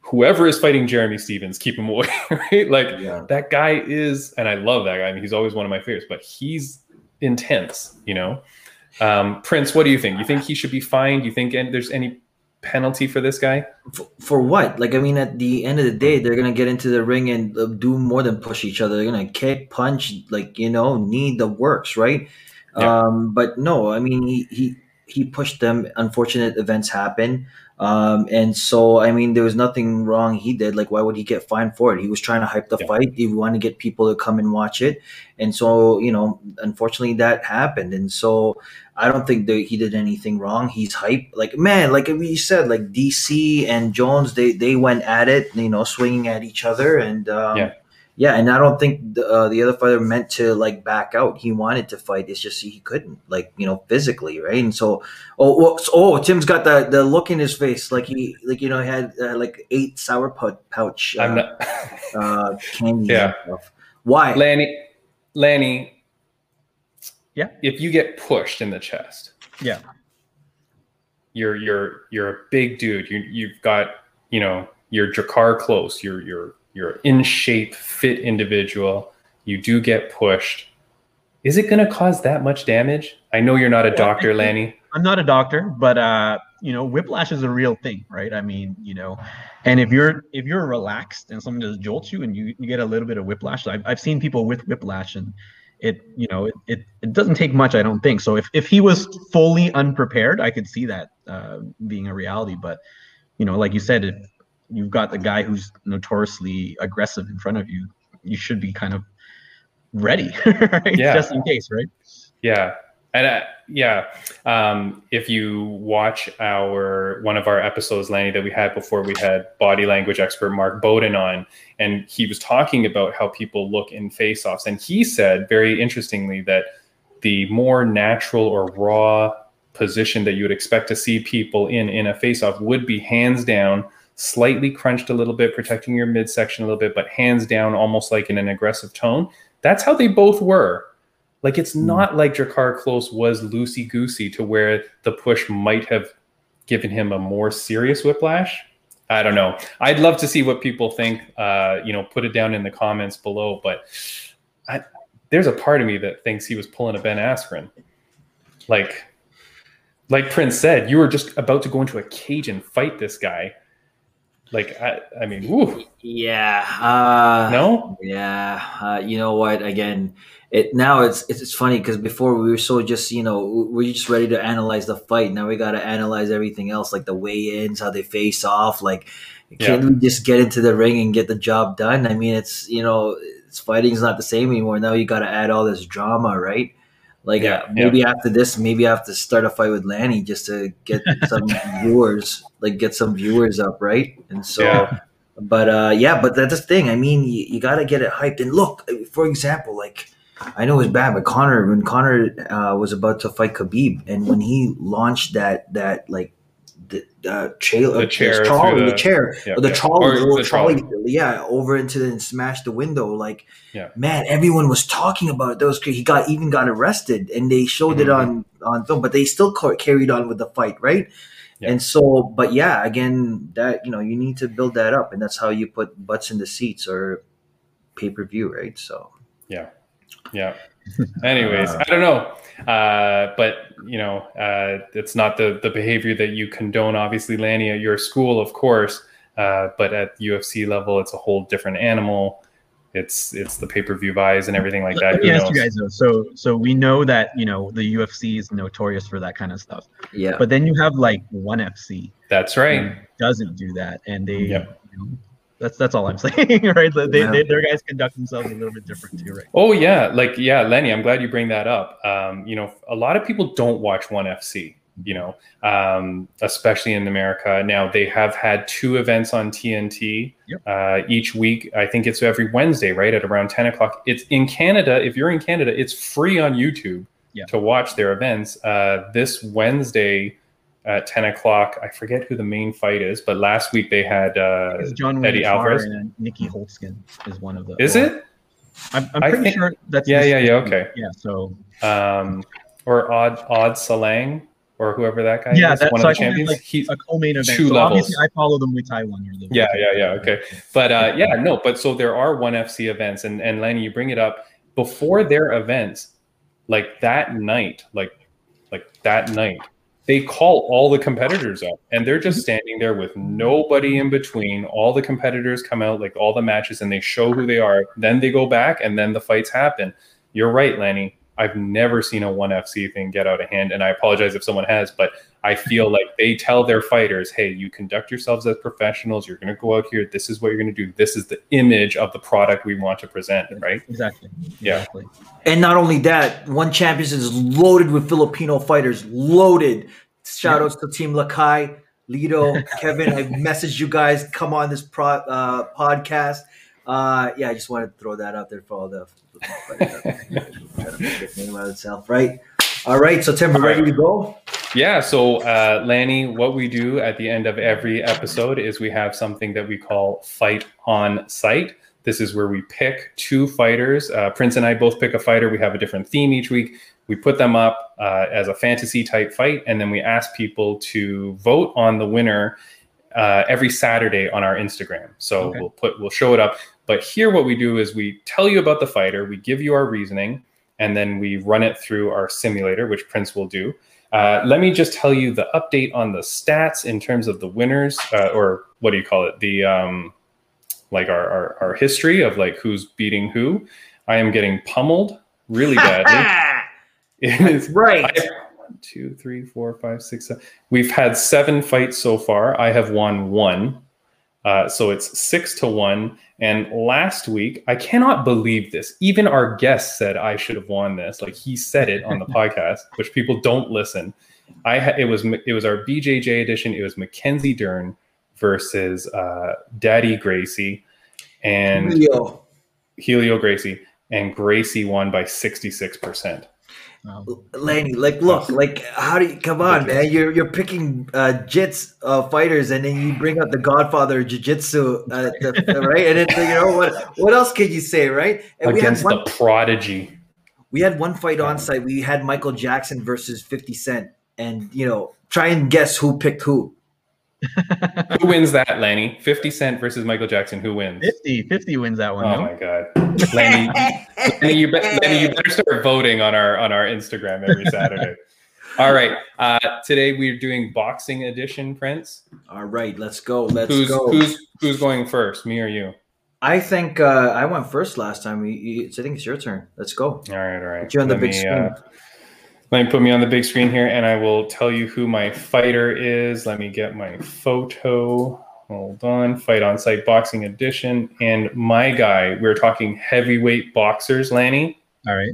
[SPEAKER 2] whoever is fighting Jeremy Stevens, keep him away, right? Like
[SPEAKER 1] Yeah.
[SPEAKER 2] that guy is, and I love that guy. I mean, he's always one of my favorites, but he's intense, you know? Um, Prince, what do you think? You think he should be fined? You think any, there's any penalty for this guy?
[SPEAKER 1] For, for what? Like, I mean, at the end of the day, they're gonna get into the ring and uh, do more than push each other. They're gonna kick, punch, like, you know, need the works, right?
[SPEAKER 2] Yeah.
[SPEAKER 1] Um, but no, I mean, he he he pushed them. Unfortunate events happen. Um, and so, I mean, there was nothing wrong he did. Like, why would he get fined for it? He was trying to hype the
[SPEAKER 2] Yeah.
[SPEAKER 1] fight. He wanted to get people to come and watch it. And so, you know, unfortunately that happened. And so I don't think that he did anything wrong. He's hype. Like, man, like we said, like D C and Jones, they, they went at it, you know, swinging at each other. And, um,
[SPEAKER 2] Yeah.
[SPEAKER 1] yeah, and I don't think the, uh, the other fighter meant to like back out. He wanted to fight. It's just he couldn't, like, you know, physically, right? And so, oh, well, so- oh, Tim's got the, the look in his face, like he, like you know, he had uh, like eight sour pot pouch uh,
[SPEAKER 2] I'm not.
[SPEAKER 1] uh, candy.
[SPEAKER 2] Yeah.
[SPEAKER 1] And stuff. Why?
[SPEAKER 2] Lanny, Lanny.
[SPEAKER 3] Yeah.
[SPEAKER 2] If you get pushed in the chest,
[SPEAKER 3] Yeah.
[SPEAKER 2] you're you're you're a big dude. You you've got, you know, you're Jakar close. You're you're you're in shape, fit individual. You do get pushed. Is it going to cause that much damage? I know you're not a doctor, Lanny.
[SPEAKER 3] I'm not a doctor, but uh, you know, whiplash is a real thing, right? I mean, you know, and if you're if you're relaxed and someone just jolts you and you, you get a little bit of whiplash, I've I've seen people with whiplash and it, you know, it, it, it doesn't take much, I don't think. So if, if he was fully unprepared, I could see that uh, being a reality. But, you know, like you said, if you've got the guy who's notoriously aggressive in front of you, you should be kind of ready, right?
[SPEAKER 2] Yeah.
[SPEAKER 3] Just in case, right?
[SPEAKER 2] Yeah. And uh, yeah, um, if you watch our one of our episodes, Lanny, that we had before, we had body language expert Mark Bowden on, and he was talking about how people look in face-offs. And he said, very interestingly, that the more natural or raw position that you would expect to see people in in a face-off would be hands down, slightly crunched a little bit, protecting your midsection a little bit, but hands down, almost like in an aggressive tone. That's how they both were. Like, it's not like Jakar Close was loosey-goosey to where the push might have given him a more serious whiplash. I don't know. I'd love to see what people think. Uh, you know, put it down in the comments below. But I, there's a part of me that thinks he was pulling a Ben Askren. Like, like Prince said, you were just about to go into a cage and fight this guy. Like, I, I mean, woo.
[SPEAKER 1] Yeah. Uh,
[SPEAKER 2] No?
[SPEAKER 1] Yeah. Uh, you know what? Again, it now it's it's, it's funny because before we were so just, you know, we we're just ready to analyze the fight. Now we got to analyze everything else, like the weigh-ins, how they face off. Like, can
[SPEAKER 2] Yeah.
[SPEAKER 1] we just get into the ring and get the job done? I mean, it's, you know, it's fighting's not the same anymore. Now you got to add all this drama, right? Like
[SPEAKER 2] Yeah,
[SPEAKER 1] uh, maybe after this, maybe I have to start a fight with Lanny just to get some viewers, like get some viewers up, right? And so,
[SPEAKER 2] Yeah.
[SPEAKER 1] but uh, yeah, but that's the thing. I mean, you, you got to get it hyped. And look, for example, like I know it's bad, but Connor, when Connor uh, was about to fight Khabib, and when he launched that that like the uh, chair,
[SPEAKER 2] The chair
[SPEAKER 1] trolley,
[SPEAKER 2] through
[SPEAKER 1] the,
[SPEAKER 2] the-
[SPEAKER 1] chair,
[SPEAKER 2] yeah,
[SPEAKER 1] or the
[SPEAKER 2] yeah.
[SPEAKER 1] trolley,
[SPEAKER 2] Or
[SPEAKER 1] the little
[SPEAKER 2] the
[SPEAKER 1] trolley,
[SPEAKER 2] trolley.
[SPEAKER 1] yeah, over into the and smashed the window. Like,
[SPEAKER 2] Yeah.
[SPEAKER 1] man, everyone was talking about it. That was crazy. He got even got arrested, and they showed it
[SPEAKER 2] Mhm.
[SPEAKER 1] on on film, but they still ca- carried on with the fight, right?
[SPEAKER 2] Yeah.
[SPEAKER 1] And so, but yeah, again, that you know, you need to build that up, and that's how you put butts in the seats or pay per view, right? So,
[SPEAKER 2] Yeah. Yeah. Anyways, I don't know. Uh, but, you know, uh, it's not the, the behavior that you condone, obviously, Lanny, at your school, of course. Uh, but at U F C level, it's a whole different animal. It's it's the pay-per-view buys and everything like that.
[SPEAKER 3] Let me
[SPEAKER 2] Who
[SPEAKER 3] ask
[SPEAKER 2] knows?
[SPEAKER 3] you guys though. So, so we know that you know the U F C is notorious for that kind of stuff,
[SPEAKER 1] yeah,
[SPEAKER 3] but then you have like ONE F C
[SPEAKER 2] That's right.
[SPEAKER 3] who doesn't do that, and they,
[SPEAKER 2] Yep.
[SPEAKER 3] you know, that's that's all I'm saying, right? They,
[SPEAKER 1] Yeah.
[SPEAKER 3] they, their guys conduct themselves a little bit different too, right?
[SPEAKER 2] Oh yeah, like yeah, Lenny, I'm glad you bring that up. Um, you know, a lot of people don't watch ONE F C. You know, um, especially in America. Now they have had two events on T N T
[SPEAKER 3] Yep.
[SPEAKER 2] uh, each week. I think it's every Wednesday, right at around ten o'clock. It's in Canada. If you're in Canada, it's free on YouTube
[SPEAKER 3] Yeah.
[SPEAKER 2] to watch their events. Uh, this Wednesday at ten o'clock, I forget who the main fight is, but last week they had uh,
[SPEAKER 3] It's John
[SPEAKER 2] Eddie
[SPEAKER 3] Wayne
[SPEAKER 2] Alvarez.
[SPEAKER 3] and Nikki Holtzkin is one of the.
[SPEAKER 2] Is
[SPEAKER 3] well,
[SPEAKER 2] it?
[SPEAKER 3] I'm, I'm
[SPEAKER 2] I
[SPEAKER 3] pretty
[SPEAKER 2] think-
[SPEAKER 3] sure that's.
[SPEAKER 2] Yeah,
[SPEAKER 3] the
[SPEAKER 2] yeah, yeah,
[SPEAKER 3] same.
[SPEAKER 2] okay.
[SPEAKER 3] Yeah. So
[SPEAKER 2] Um, or Odd Odd Salang? or whoever that guy
[SPEAKER 3] Yeah,
[SPEAKER 2] is,
[SPEAKER 3] that's
[SPEAKER 2] one
[SPEAKER 3] so
[SPEAKER 2] of
[SPEAKER 3] I
[SPEAKER 2] the
[SPEAKER 3] think
[SPEAKER 2] champions.
[SPEAKER 3] like
[SPEAKER 2] He's
[SPEAKER 3] a co-main event.
[SPEAKER 2] two
[SPEAKER 3] So
[SPEAKER 2] levels.
[SPEAKER 3] obviously, I follow the Muay Thai one. Or the
[SPEAKER 2] Yeah, yeah, yeah. Okay, but uh, yeah, no, but so there are one F C events, and and Lenny, you bring it up before their events, like that night, like like that night, they call all the competitors up, and they're just standing there with nobody in between. All the competitors come out, like all the matches, and they show who they are. Then they go back, and then the fights happen. You're right, Lenny. I've never seen a one F C thing get out of hand, and I apologize if someone has, but I feel like they tell their fighters, hey, you conduct yourselves as professionals. You're going to go out here. This is what you're going to do. This is the image of the product we want to present, right?
[SPEAKER 3] Exactly.
[SPEAKER 2] Yeah.
[SPEAKER 3] Exactly.
[SPEAKER 1] And not only that, One Champions is loaded with Filipino fighters. Loaded. Shout outs to Team Lakai, Lido, Kevin. I've messaged you guys. Come on this pro, uh, podcast. Uh, yeah, I just wanted to throw that out there for all the fighters. Trying to make a name out of itself, right? All right, so Tim, we're ready to go?
[SPEAKER 2] Yeah, so uh, Lanny, what we do at the end of every episode is we have something that we call Fight on Site. This is where we pick two fighters. Uh, Prince and I both pick a fighter. We have a different theme each week. We put them up uh, as a fantasy type fight, and then we ask people to vote on the winner uh, every Saturday on our Instagram. So
[SPEAKER 3] Okay.
[SPEAKER 2] we'll put we'll show it up. But here, what we do is we tell you about the fighter, we give you our reasoning, and then we run it through our simulator, which Prince will do. Uh, let me just tell you the update on the stats in terms of the winners, uh, or what do you call it? The um, like our, our our history of like who's beating who. I am getting pummeled really badly. It is
[SPEAKER 1] Right.
[SPEAKER 2] I have one, two, three, four, five, six, seven. We've had seven fights so far. I have won one. Uh, so it's six to one. And last week, I cannot believe this. Even our guest said I should have won this. Like he said it on the podcast, which people don't listen. I ha- it was it was our B J J edition. It was Mackenzie Dern versus uh, Daddy Gracie and
[SPEAKER 1] Leo.
[SPEAKER 2] Helio Gracie, and Gracie won by sixty-six percent.
[SPEAKER 3] Wow.
[SPEAKER 1] Laney, like, look, like, how do you come on, man? You're you're picking uh, jits uh, fighters, and then you bring up the Godfather of Jiu-Jitsu, uh, the, right? And then you know what? What else could you say, right? And
[SPEAKER 2] Against
[SPEAKER 1] we had one,
[SPEAKER 2] the prodigy.
[SPEAKER 1] we had one fight on site. We had Michael Jackson versus fifty Cent, and you know, try and guess who picked who.
[SPEAKER 2] Who wins that, Lanny? fifty Cent versus Michael Jackson. Who wins?
[SPEAKER 3] fifty, fifty wins that one.
[SPEAKER 2] Oh
[SPEAKER 3] no?
[SPEAKER 2] my God, Lanny, Lanny, you be, Lanny, you better start voting on our on our Instagram every Saturday. All right, uh, today we're doing boxing edition, Prince.
[SPEAKER 1] All right, let's go. Let's
[SPEAKER 2] Who's
[SPEAKER 1] go.
[SPEAKER 2] who's who's going first? Me or you?
[SPEAKER 1] I think uh, I went first last time. You, you, so I think it's your turn. Let's go.
[SPEAKER 2] All right, all right.
[SPEAKER 1] Put you on the
[SPEAKER 2] Let
[SPEAKER 1] big
[SPEAKER 2] me,
[SPEAKER 1] screen.
[SPEAKER 2] uh, let me put me on the big screen here, and I will tell you who my fighter is. Let me get my photo. Hold on. Fight on Site Boxing Edition. And my guy, we're talking heavyweight boxers, Lanny.
[SPEAKER 3] All right.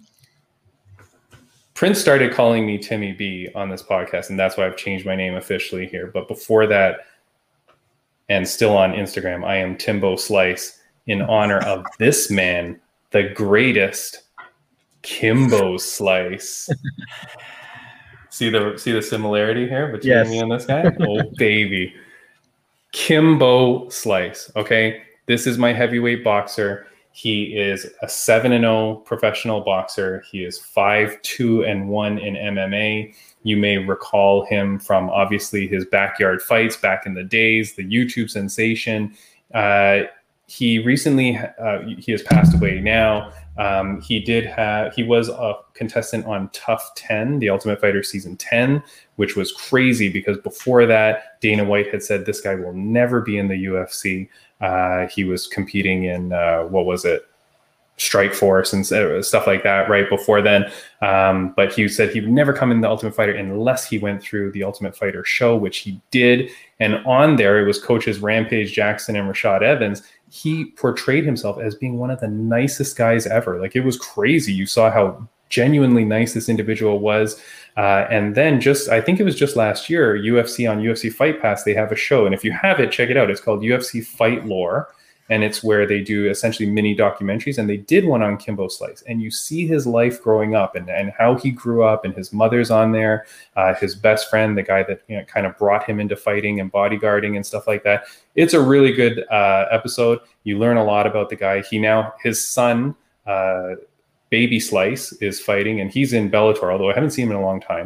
[SPEAKER 2] Prince started calling me Timmy B on this podcast, and that's why I've changed my name officially here. But before that, and still on Instagram, I am Timbo Slice in honor of this man, the greatest, Kimbo Slice. see the see the similarity here between
[SPEAKER 3] Yes.
[SPEAKER 2] me and this guy? Oh, baby. Kimbo Slice, okay? This is my heavyweight boxer. He is a seven and oh professional boxer. He is five two and one in M M A. You may recall him from obviously his backyard fights back in the days, the YouTube sensation. Uh, he recently uh, he has passed away now. Um, he did have he was a contestant on Tough ten, The Ultimate Fighter season ten, which was crazy because before that, Dana White had said this guy will never be in the U F C. Uh, he was competing in uh, what was it? Strike Force and stuff like that right before then. Um, but he said he would never come in the Ultimate Fighter unless he went through the Ultimate Fighter show, which he did. And on there, it was coaches Rampage Jackson and Rashad Evans. He portrayed himself as being one of the nicest guys ever. Like, it was crazy. You saw how genuinely nice this individual was. Uh, and then just, I think it was just last year, U F C on U F C Fight Pass, they have a show. And if you have it, check it out. It's called U F C Fight Lore. And it's where they do essentially mini documentaries. And they did one on Kimbo Slice. And you see his life growing up and, and how he grew up, and his mother's on there, uh, his best friend, the guy that, you know, kind of brought him into fighting and bodyguarding and stuff like that. It's a really good uh, episode. You learn a lot about the guy. He now, his son, uh, Baby Slice, is fighting, and he's in Bellator, although I haven't seen him in a long time.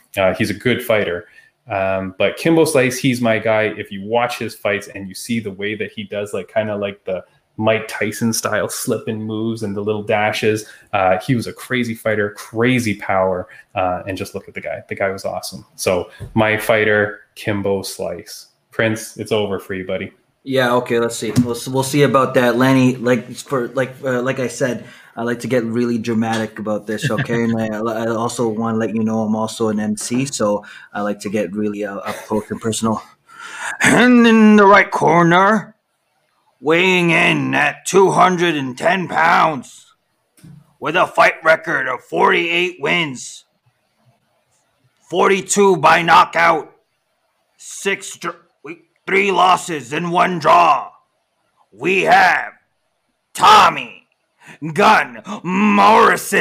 [SPEAKER 2] Uh, he's a good fighter. Um, but Kimbo Slice, he's my guy. If you watch his fights and you see the way that he does, like kind of like the Mike Tyson style slipping moves and the little dashes, uh, he was a crazy fighter, crazy power. Uh, and just look at the guy. The guy was awesome. So my fighter, Kimbo Slice. Prince, it's over for you, buddy.
[SPEAKER 1] Yeah. Okay. Let's see. We'll we'll see about that, Lenny. Like for like uh, like I said, I like to get really dramatic about this. Okay, and I, I also want to let you know I'm also an M C, so I like to get really uh, up close and personal. And in the right corner, weighing in at two hundred ten pounds, with a fight record of forty-eight wins, forty-two by knockout, six. Dr- Three losses and one draw. We have Tommy Gun Morrison.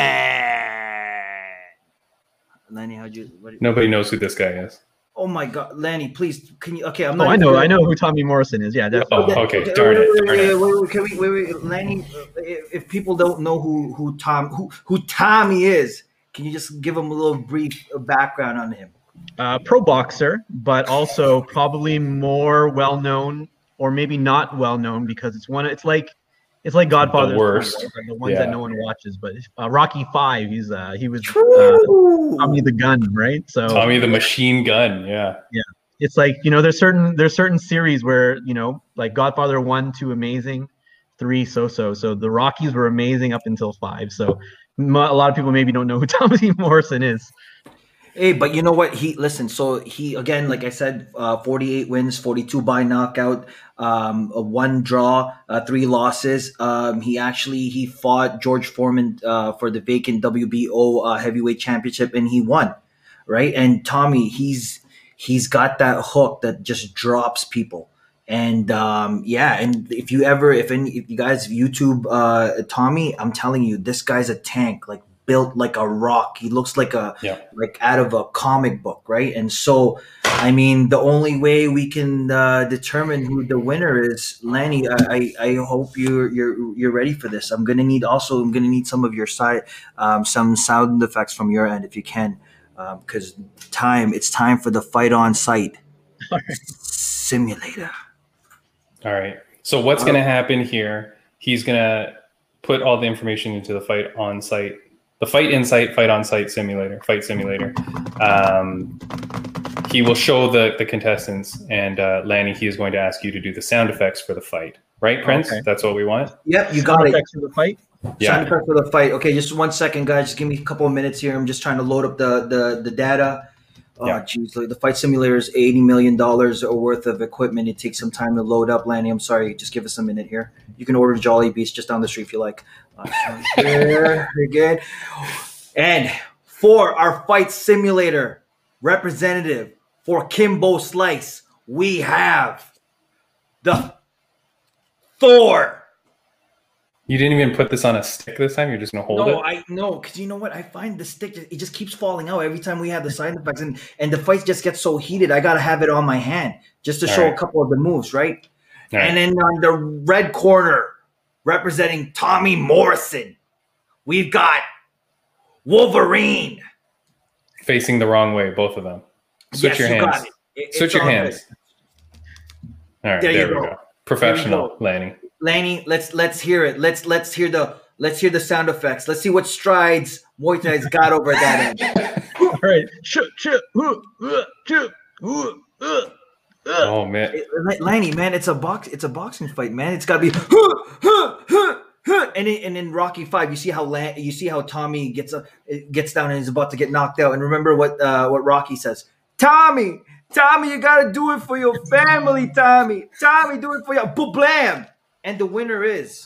[SPEAKER 1] Lenny, how'd you? What,
[SPEAKER 2] Nobody knows who this guy is.
[SPEAKER 1] Oh my God, Lenny, please, can you? Okay, I'm
[SPEAKER 3] Oh,
[SPEAKER 1] not.
[SPEAKER 3] I know,
[SPEAKER 1] sure.
[SPEAKER 3] I know who Tommy Morrison is. Yeah, definitely.
[SPEAKER 2] Oh, okay, darn it,
[SPEAKER 1] Wait,
[SPEAKER 2] darn
[SPEAKER 1] wait,
[SPEAKER 2] it.
[SPEAKER 1] wait, wait, can we? Wait, wait, Lenny. If people don't know who who Tom who who Tommy is, can you just give them a little brief background on him?
[SPEAKER 3] Uh, pro boxer, but also probably more well known, or maybe not well known, because it's one. It's like it's like Godfather,
[SPEAKER 2] The worst.
[SPEAKER 3] right? The ones
[SPEAKER 2] Yeah.
[SPEAKER 3] that no one watches. But uh, Rocky Five, he's uh, he was uh, Tommy the Gun, right? So
[SPEAKER 2] Tommy the Machine Gun, yeah.
[SPEAKER 3] it's like, you know, there's certain there's certain series where, you know, like Godfather one, two, amazing, three, so so. So the Rockies were amazing up until five. So m- a lot of people maybe don't know who Tommy Morrison is.
[SPEAKER 1] Hey, but you know what? He listen. So he again, like I said, uh, forty-eight wins, forty-two by knockout, um, a one draw, uh, three losses. Um, he actually he fought George Foreman uh, for the vacant W B O uh, heavyweight championship, and he won. Right, and Tommy, he's he's got that hook that just drops people. And um, yeah, and if you ever, if any, if you guys YouTube uh, Tommy, I'm telling you, this guy's a tank. Like, built like a rock. He looks like a
[SPEAKER 2] Yeah.
[SPEAKER 1] like out of a comic book, right? And so, I mean, the only way we can uh, determine who the winner is, Lanny. I, I, I hope you're you're you're ready for this. I'm gonna need also. I'm gonna need some of your side, um, some sound effects from your end if you can, because um, time. It's time for the fight on site simulator.
[SPEAKER 2] All right. So what's going to happen here? He's going to put all the information into the fight on site, the fight insight, fight on site simulator, fight simulator. Um, he will show the, the contestants, and uh, Lanny, he is going to ask you to do the sound effects for the fight. Right, Prince?
[SPEAKER 3] Okay.
[SPEAKER 2] That's what we want?
[SPEAKER 1] Yep, you got
[SPEAKER 3] Sound
[SPEAKER 1] it.
[SPEAKER 3] effects of the fight.
[SPEAKER 2] Yeah.
[SPEAKER 1] Sound effect for the fight. Okay, just one second, guys. Just give me a couple of minutes here. I'm just trying to load up the the, the data. Oh,
[SPEAKER 2] Yeah.
[SPEAKER 1] geez. The fight simulator is eighty million dollars worth of equipment. It takes some time to load up, Lanny. I'm sorry. Just give us a minute here. You can order Jolly Beast just down the street if you like. Uh, here, again. And for our fight simulator representative for Kimbo Slice, we have the Thor.
[SPEAKER 2] You didn't even put this on a stick this time? You're just going to hold
[SPEAKER 1] No,
[SPEAKER 2] it?
[SPEAKER 1] I no, because you know what? I find the stick it just keeps falling out every time we have the side effects, and and the fights just get so heated. I gotta have it on my hand just to
[SPEAKER 2] All
[SPEAKER 1] show
[SPEAKER 2] right.
[SPEAKER 1] a couple of the moves, right?
[SPEAKER 2] All right.
[SPEAKER 1] And then on the red corner, representing Tommy Morrison, we've got Wolverine.
[SPEAKER 2] Facing the wrong way, both of them. Switch
[SPEAKER 1] Yes,
[SPEAKER 2] your
[SPEAKER 1] you got
[SPEAKER 2] hands.
[SPEAKER 1] it. It-
[SPEAKER 2] Switch
[SPEAKER 1] it's
[SPEAKER 2] your
[SPEAKER 1] all
[SPEAKER 2] hands.
[SPEAKER 1] good.
[SPEAKER 2] All right,
[SPEAKER 1] There you
[SPEAKER 2] there, we
[SPEAKER 1] go.
[SPEAKER 2] go. Professional,
[SPEAKER 1] go.
[SPEAKER 2] Lanny.
[SPEAKER 1] Lanny, let's let's hear it. Let's let's hear the let's hear the sound effects. Let's see what strides Muay Thai's got over that end.
[SPEAKER 3] All right. Ch- ch- uh, uh, ch- uh, uh, uh.
[SPEAKER 2] Oh, man.
[SPEAKER 1] It- Lanny, man, it's a box. It's a boxing fight, man. It's got to be, huh, huh, huh, huh. and in, and in Rocky Five, you see how Lan- you see how Tommy gets uh, gets down and is about to get knocked out. And remember what uh, what Rocky says: Tommy, Tommy, you got to do it for your family, Tommy. Tommy, do it for your blam. And the winner is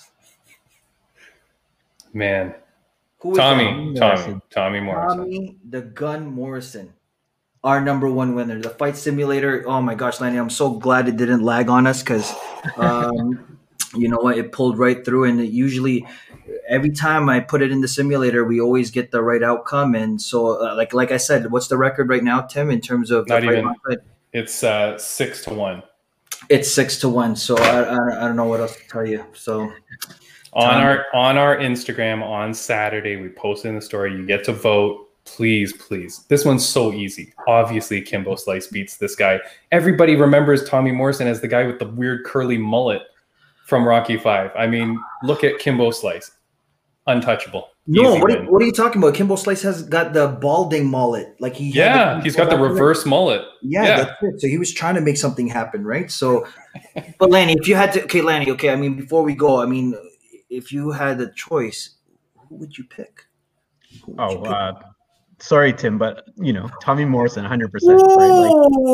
[SPEAKER 2] Man.
[SPEAKER 1] who is
[SPEAKER 2] Tommy,
[SPEAKER 1] that?
[SPEAKER 2] Tommy, Tommy Morrison.
[SPEAKER 1] Tommy the Gun Morrison, our number one winner. The fight simulator. Oh my gosh, Lanny, I'm so glad it didn't lag on us because, um, you know what, it pulled right through. And it usually, every time I put it in the simulator, we always get the right outcome. And so, uh, like like I said, what's the record right now, Tim, in terms of
[SPEAKER 2] Not
[SPEAKER 1] the fight
[SPEAKER 2] even.
[SPEAKER 1] on fight?
[SPEAKER 2] It's uh, six to one.
[SPEAKER 1] It's six to one. So I, I, don't- I don't know what else to tell you. So
[SPEAKER 2] On
[SPEAKER 1] Tommy.
[SPEAKER 2] our on our Instagram on Saturday, we posted in the story. You get to vote. please, please. This one's so easy. Obviously, Kimbo Slice beats this guy. Everybody remembers Tommy Morrison as the guy with the weird curly mullet from Rocky Five. I mean, look at Kimbo Slice. Untouchable.
[SPEAKER 1] No,
[SPEAKER 2] Easy
[SPEAKER 1] what are,
[SPEAKER 2] win.
[SPEAKER 1] what are you talking about? Kimbo Slice has got the balding mullet. Like he had
[SPEAKER 2] Yeah,
[SPEAKER 1] the-
[SPEAKER 2] he's got the reverse mullet.
[SPEAKER 1] Yeah,
[SPEAKER 2] Yeah.
[SPEAKER 1] that's it. So he was trying to make something happen, right? So, but Lanny, if you had to, okay, Lanny, okay, I mean, before we go, I mean, if you had a choice, who would you pick? Who would you
[SPEAKER 3] Oh,
[SPEAKER 1] pick?
[SPEAKER 3] uh, sorry, Tim, but you know, Tommy Morrison, one hundred percent, right? Like,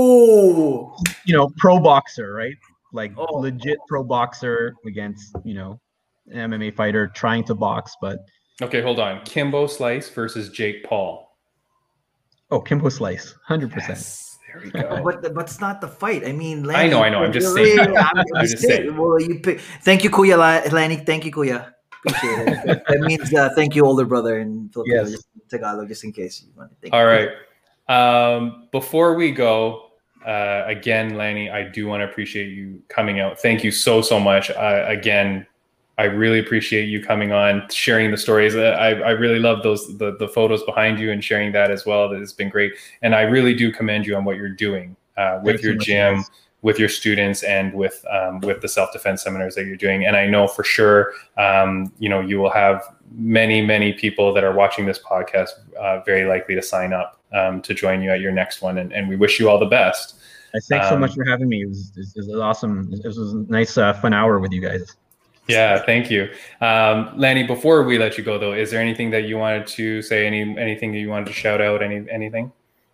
[SPEAKER 1] Whoa!
[SPEAKER 3] you know, pro boxer, right? Like
[SPEAKER 1] Oh.
[SPEAKER 3] legit pro boxer against, you know, an M M A fighter trying to box, but
[SPEAKER 2] Okay, hold on. Kimbo Slice versus Jake Paul.
[SPEAKER 3] oh, Kimbo Slice, one hundred percent.
[SPEAKER 2] Yes, there we go.
[SPEAKER 1] But but it's not the fight. I mean, Lanny,
[SPEAKER 2] I know, I know. I'm just
[SPEAKER 1] yeah,
[SPEAKER 2] saying.
[SPEAKER 1] yeah, yeah, I'm,
[SPEAKER 2] I'm just saying.
[SPEAKER 1] Well, you pick. Thank you, Kuya La- Lanny. Thank you, Kuya. Appreciate it. That means uh, thank you, older brother in Filipino,
[SPEAKER 3] Yes.
[SPEAKER 1] just Tagalog, just in case you want to. Thank
[SPEAKER 2] All
[SPEAKER 1] you.
[SPEAKER 2] right. Um, before we go, uh, again, Lanny, I do want to appreciate you coming out. Thank you so, so much. Uh, again, I really appreciate you coming on, sharing the stories. I, I really love those the, the photos behind you and sharing that as well. That has been great. And I really do commend you on what you're doing uh, with
[SPEAKER 3] Thanks
[SPEAKER 2] your
[SPEAKER 3] so much,
[SPEAKER 2] gym,
[SPEAKER 3] guys.
[SPEAKER 2] with your students, and with um, with the self-defense seminars that you're doing. And I know for sure, um, you know, you will have many, many people that are watching this podcast uh, very likely to sign up um, to join you at your next one. And, and we wish you all the best.
[SPEAKER 3] Thanks so
[SPEAKER 2] Um,
[SPEAKER 3] much for having me. It was, it was awesome. It was a nice, uh, fun hour with you guys.
[SPEAKER 2] Yeah, thank you. Um, Lanny, before we let you go though, is there anything that you wanted to say, any anything that you wanted to shout out, any anything?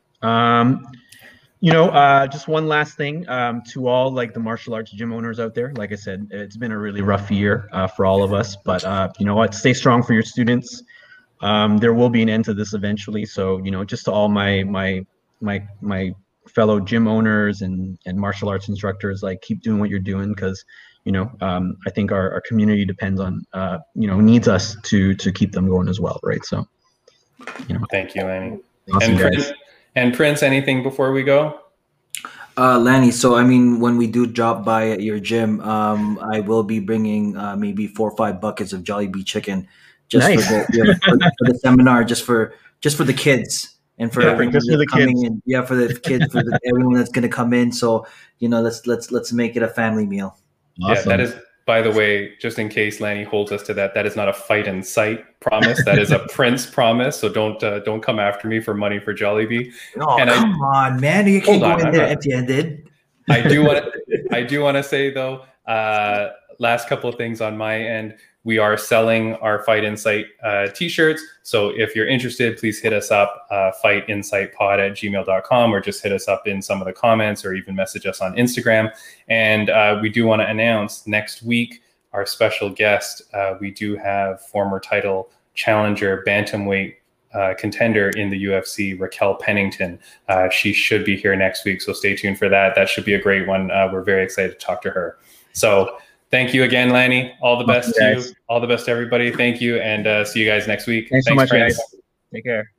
[SPEAKER 3] Um, you know, uh, just one last thing um, to all like the martial arts gym owners out there. Like I said, it's been a really rough year uh, for all of us, but uh, you know what? Stay strong for your students. Um, there will be an end to this eventually. So, you know, just to all my my my my fellow gym owners and and martial arts instructors, like keep doing what you're doing because you know um, I think our, our community depends on uh, you know needs us to to keep them going as well, right? So, you know,
[SPEAKER 2] Thank you, Lanny.
[SPEAKER 3] awesome
[SPEAKER 2] And
[SPEAKER 3] guys.
[SPEAKER 2] Prince, and Prince, anything before we go?
[SPEAKER 1] Uh, Lanny, so I mean, when we do drop by at your gym, um, I will be bringing uh, maybe four or five buckets of Jollibee chicken, just
[SPEAKER 3] Nice.
[SPEAKER 1] for the yeah, for, for the seminar, just for just for the kids and for
[SPEAKER 3] Perfect,
[SPEAKER 1] everyone
[SPEAKER 3] just for
[SPEAKER 1] that's
[SPEAKER 3] the
[SPEAKER 1] coming
[SPEAKER 3] kids.
[SPEAKER 1] in. Yeah, for the kids, for the, everyone that's going to come in. So you know, let's let's let's make it a family meal.
[SPEAKER 2] Yeah,
[SPEAKER 3] Awesome.
[SPEAKER 2] that is, by the way, just in case Lanny holds us to that, that is not a fight in sight promise. That is a Prince promise. So don't uh, don't come after me for money for Jollibee.
[SPEAKER 1] Oh
[SPEAKER 2] And I-
[SPEAKER 1] come on, man! You can't
[SPEAKER 2] Hold
[SPEAKER 1] go
[SPEAKER 2] on,
[SPEAKER 1] in
[SPEAKER 2] I'm
[SPEAKER 1] there
[SPEAKER 2] not-
[SPEAKER 1] empty-handed.
[SPEAKER 2] I do want to I do want to say though, uh, last couple of things on my end. We are selling our Fight Insight uh, t-shirts. So if you're interested, please hit us up, uh, fight insight pod at gmail dot com, or just hit us up in some of the comments or even message us on Instagram. And uh, we do want to announce next week, our special guest, uh, we do have former title challenger, bantamweight uh, contender in the U F C, Raquel Pennington. Uh, she should be here next week. So stay tuned for that. That should be a great one. Uh, we're very excited to talk to her. So thank you again, Lanny. All the best
[SPEAKER 3] Awesome,
[SPEAKER 2] to you.
[SPEAKER 3] guys.
[SPEAKER 2] All the best to everybody. Thank you. And uh, see you guys next week.
[SPEAKER 3] Thanks so much,
[SPEAKER 2] Prince.
[SPEAKER 3] guys. Take care.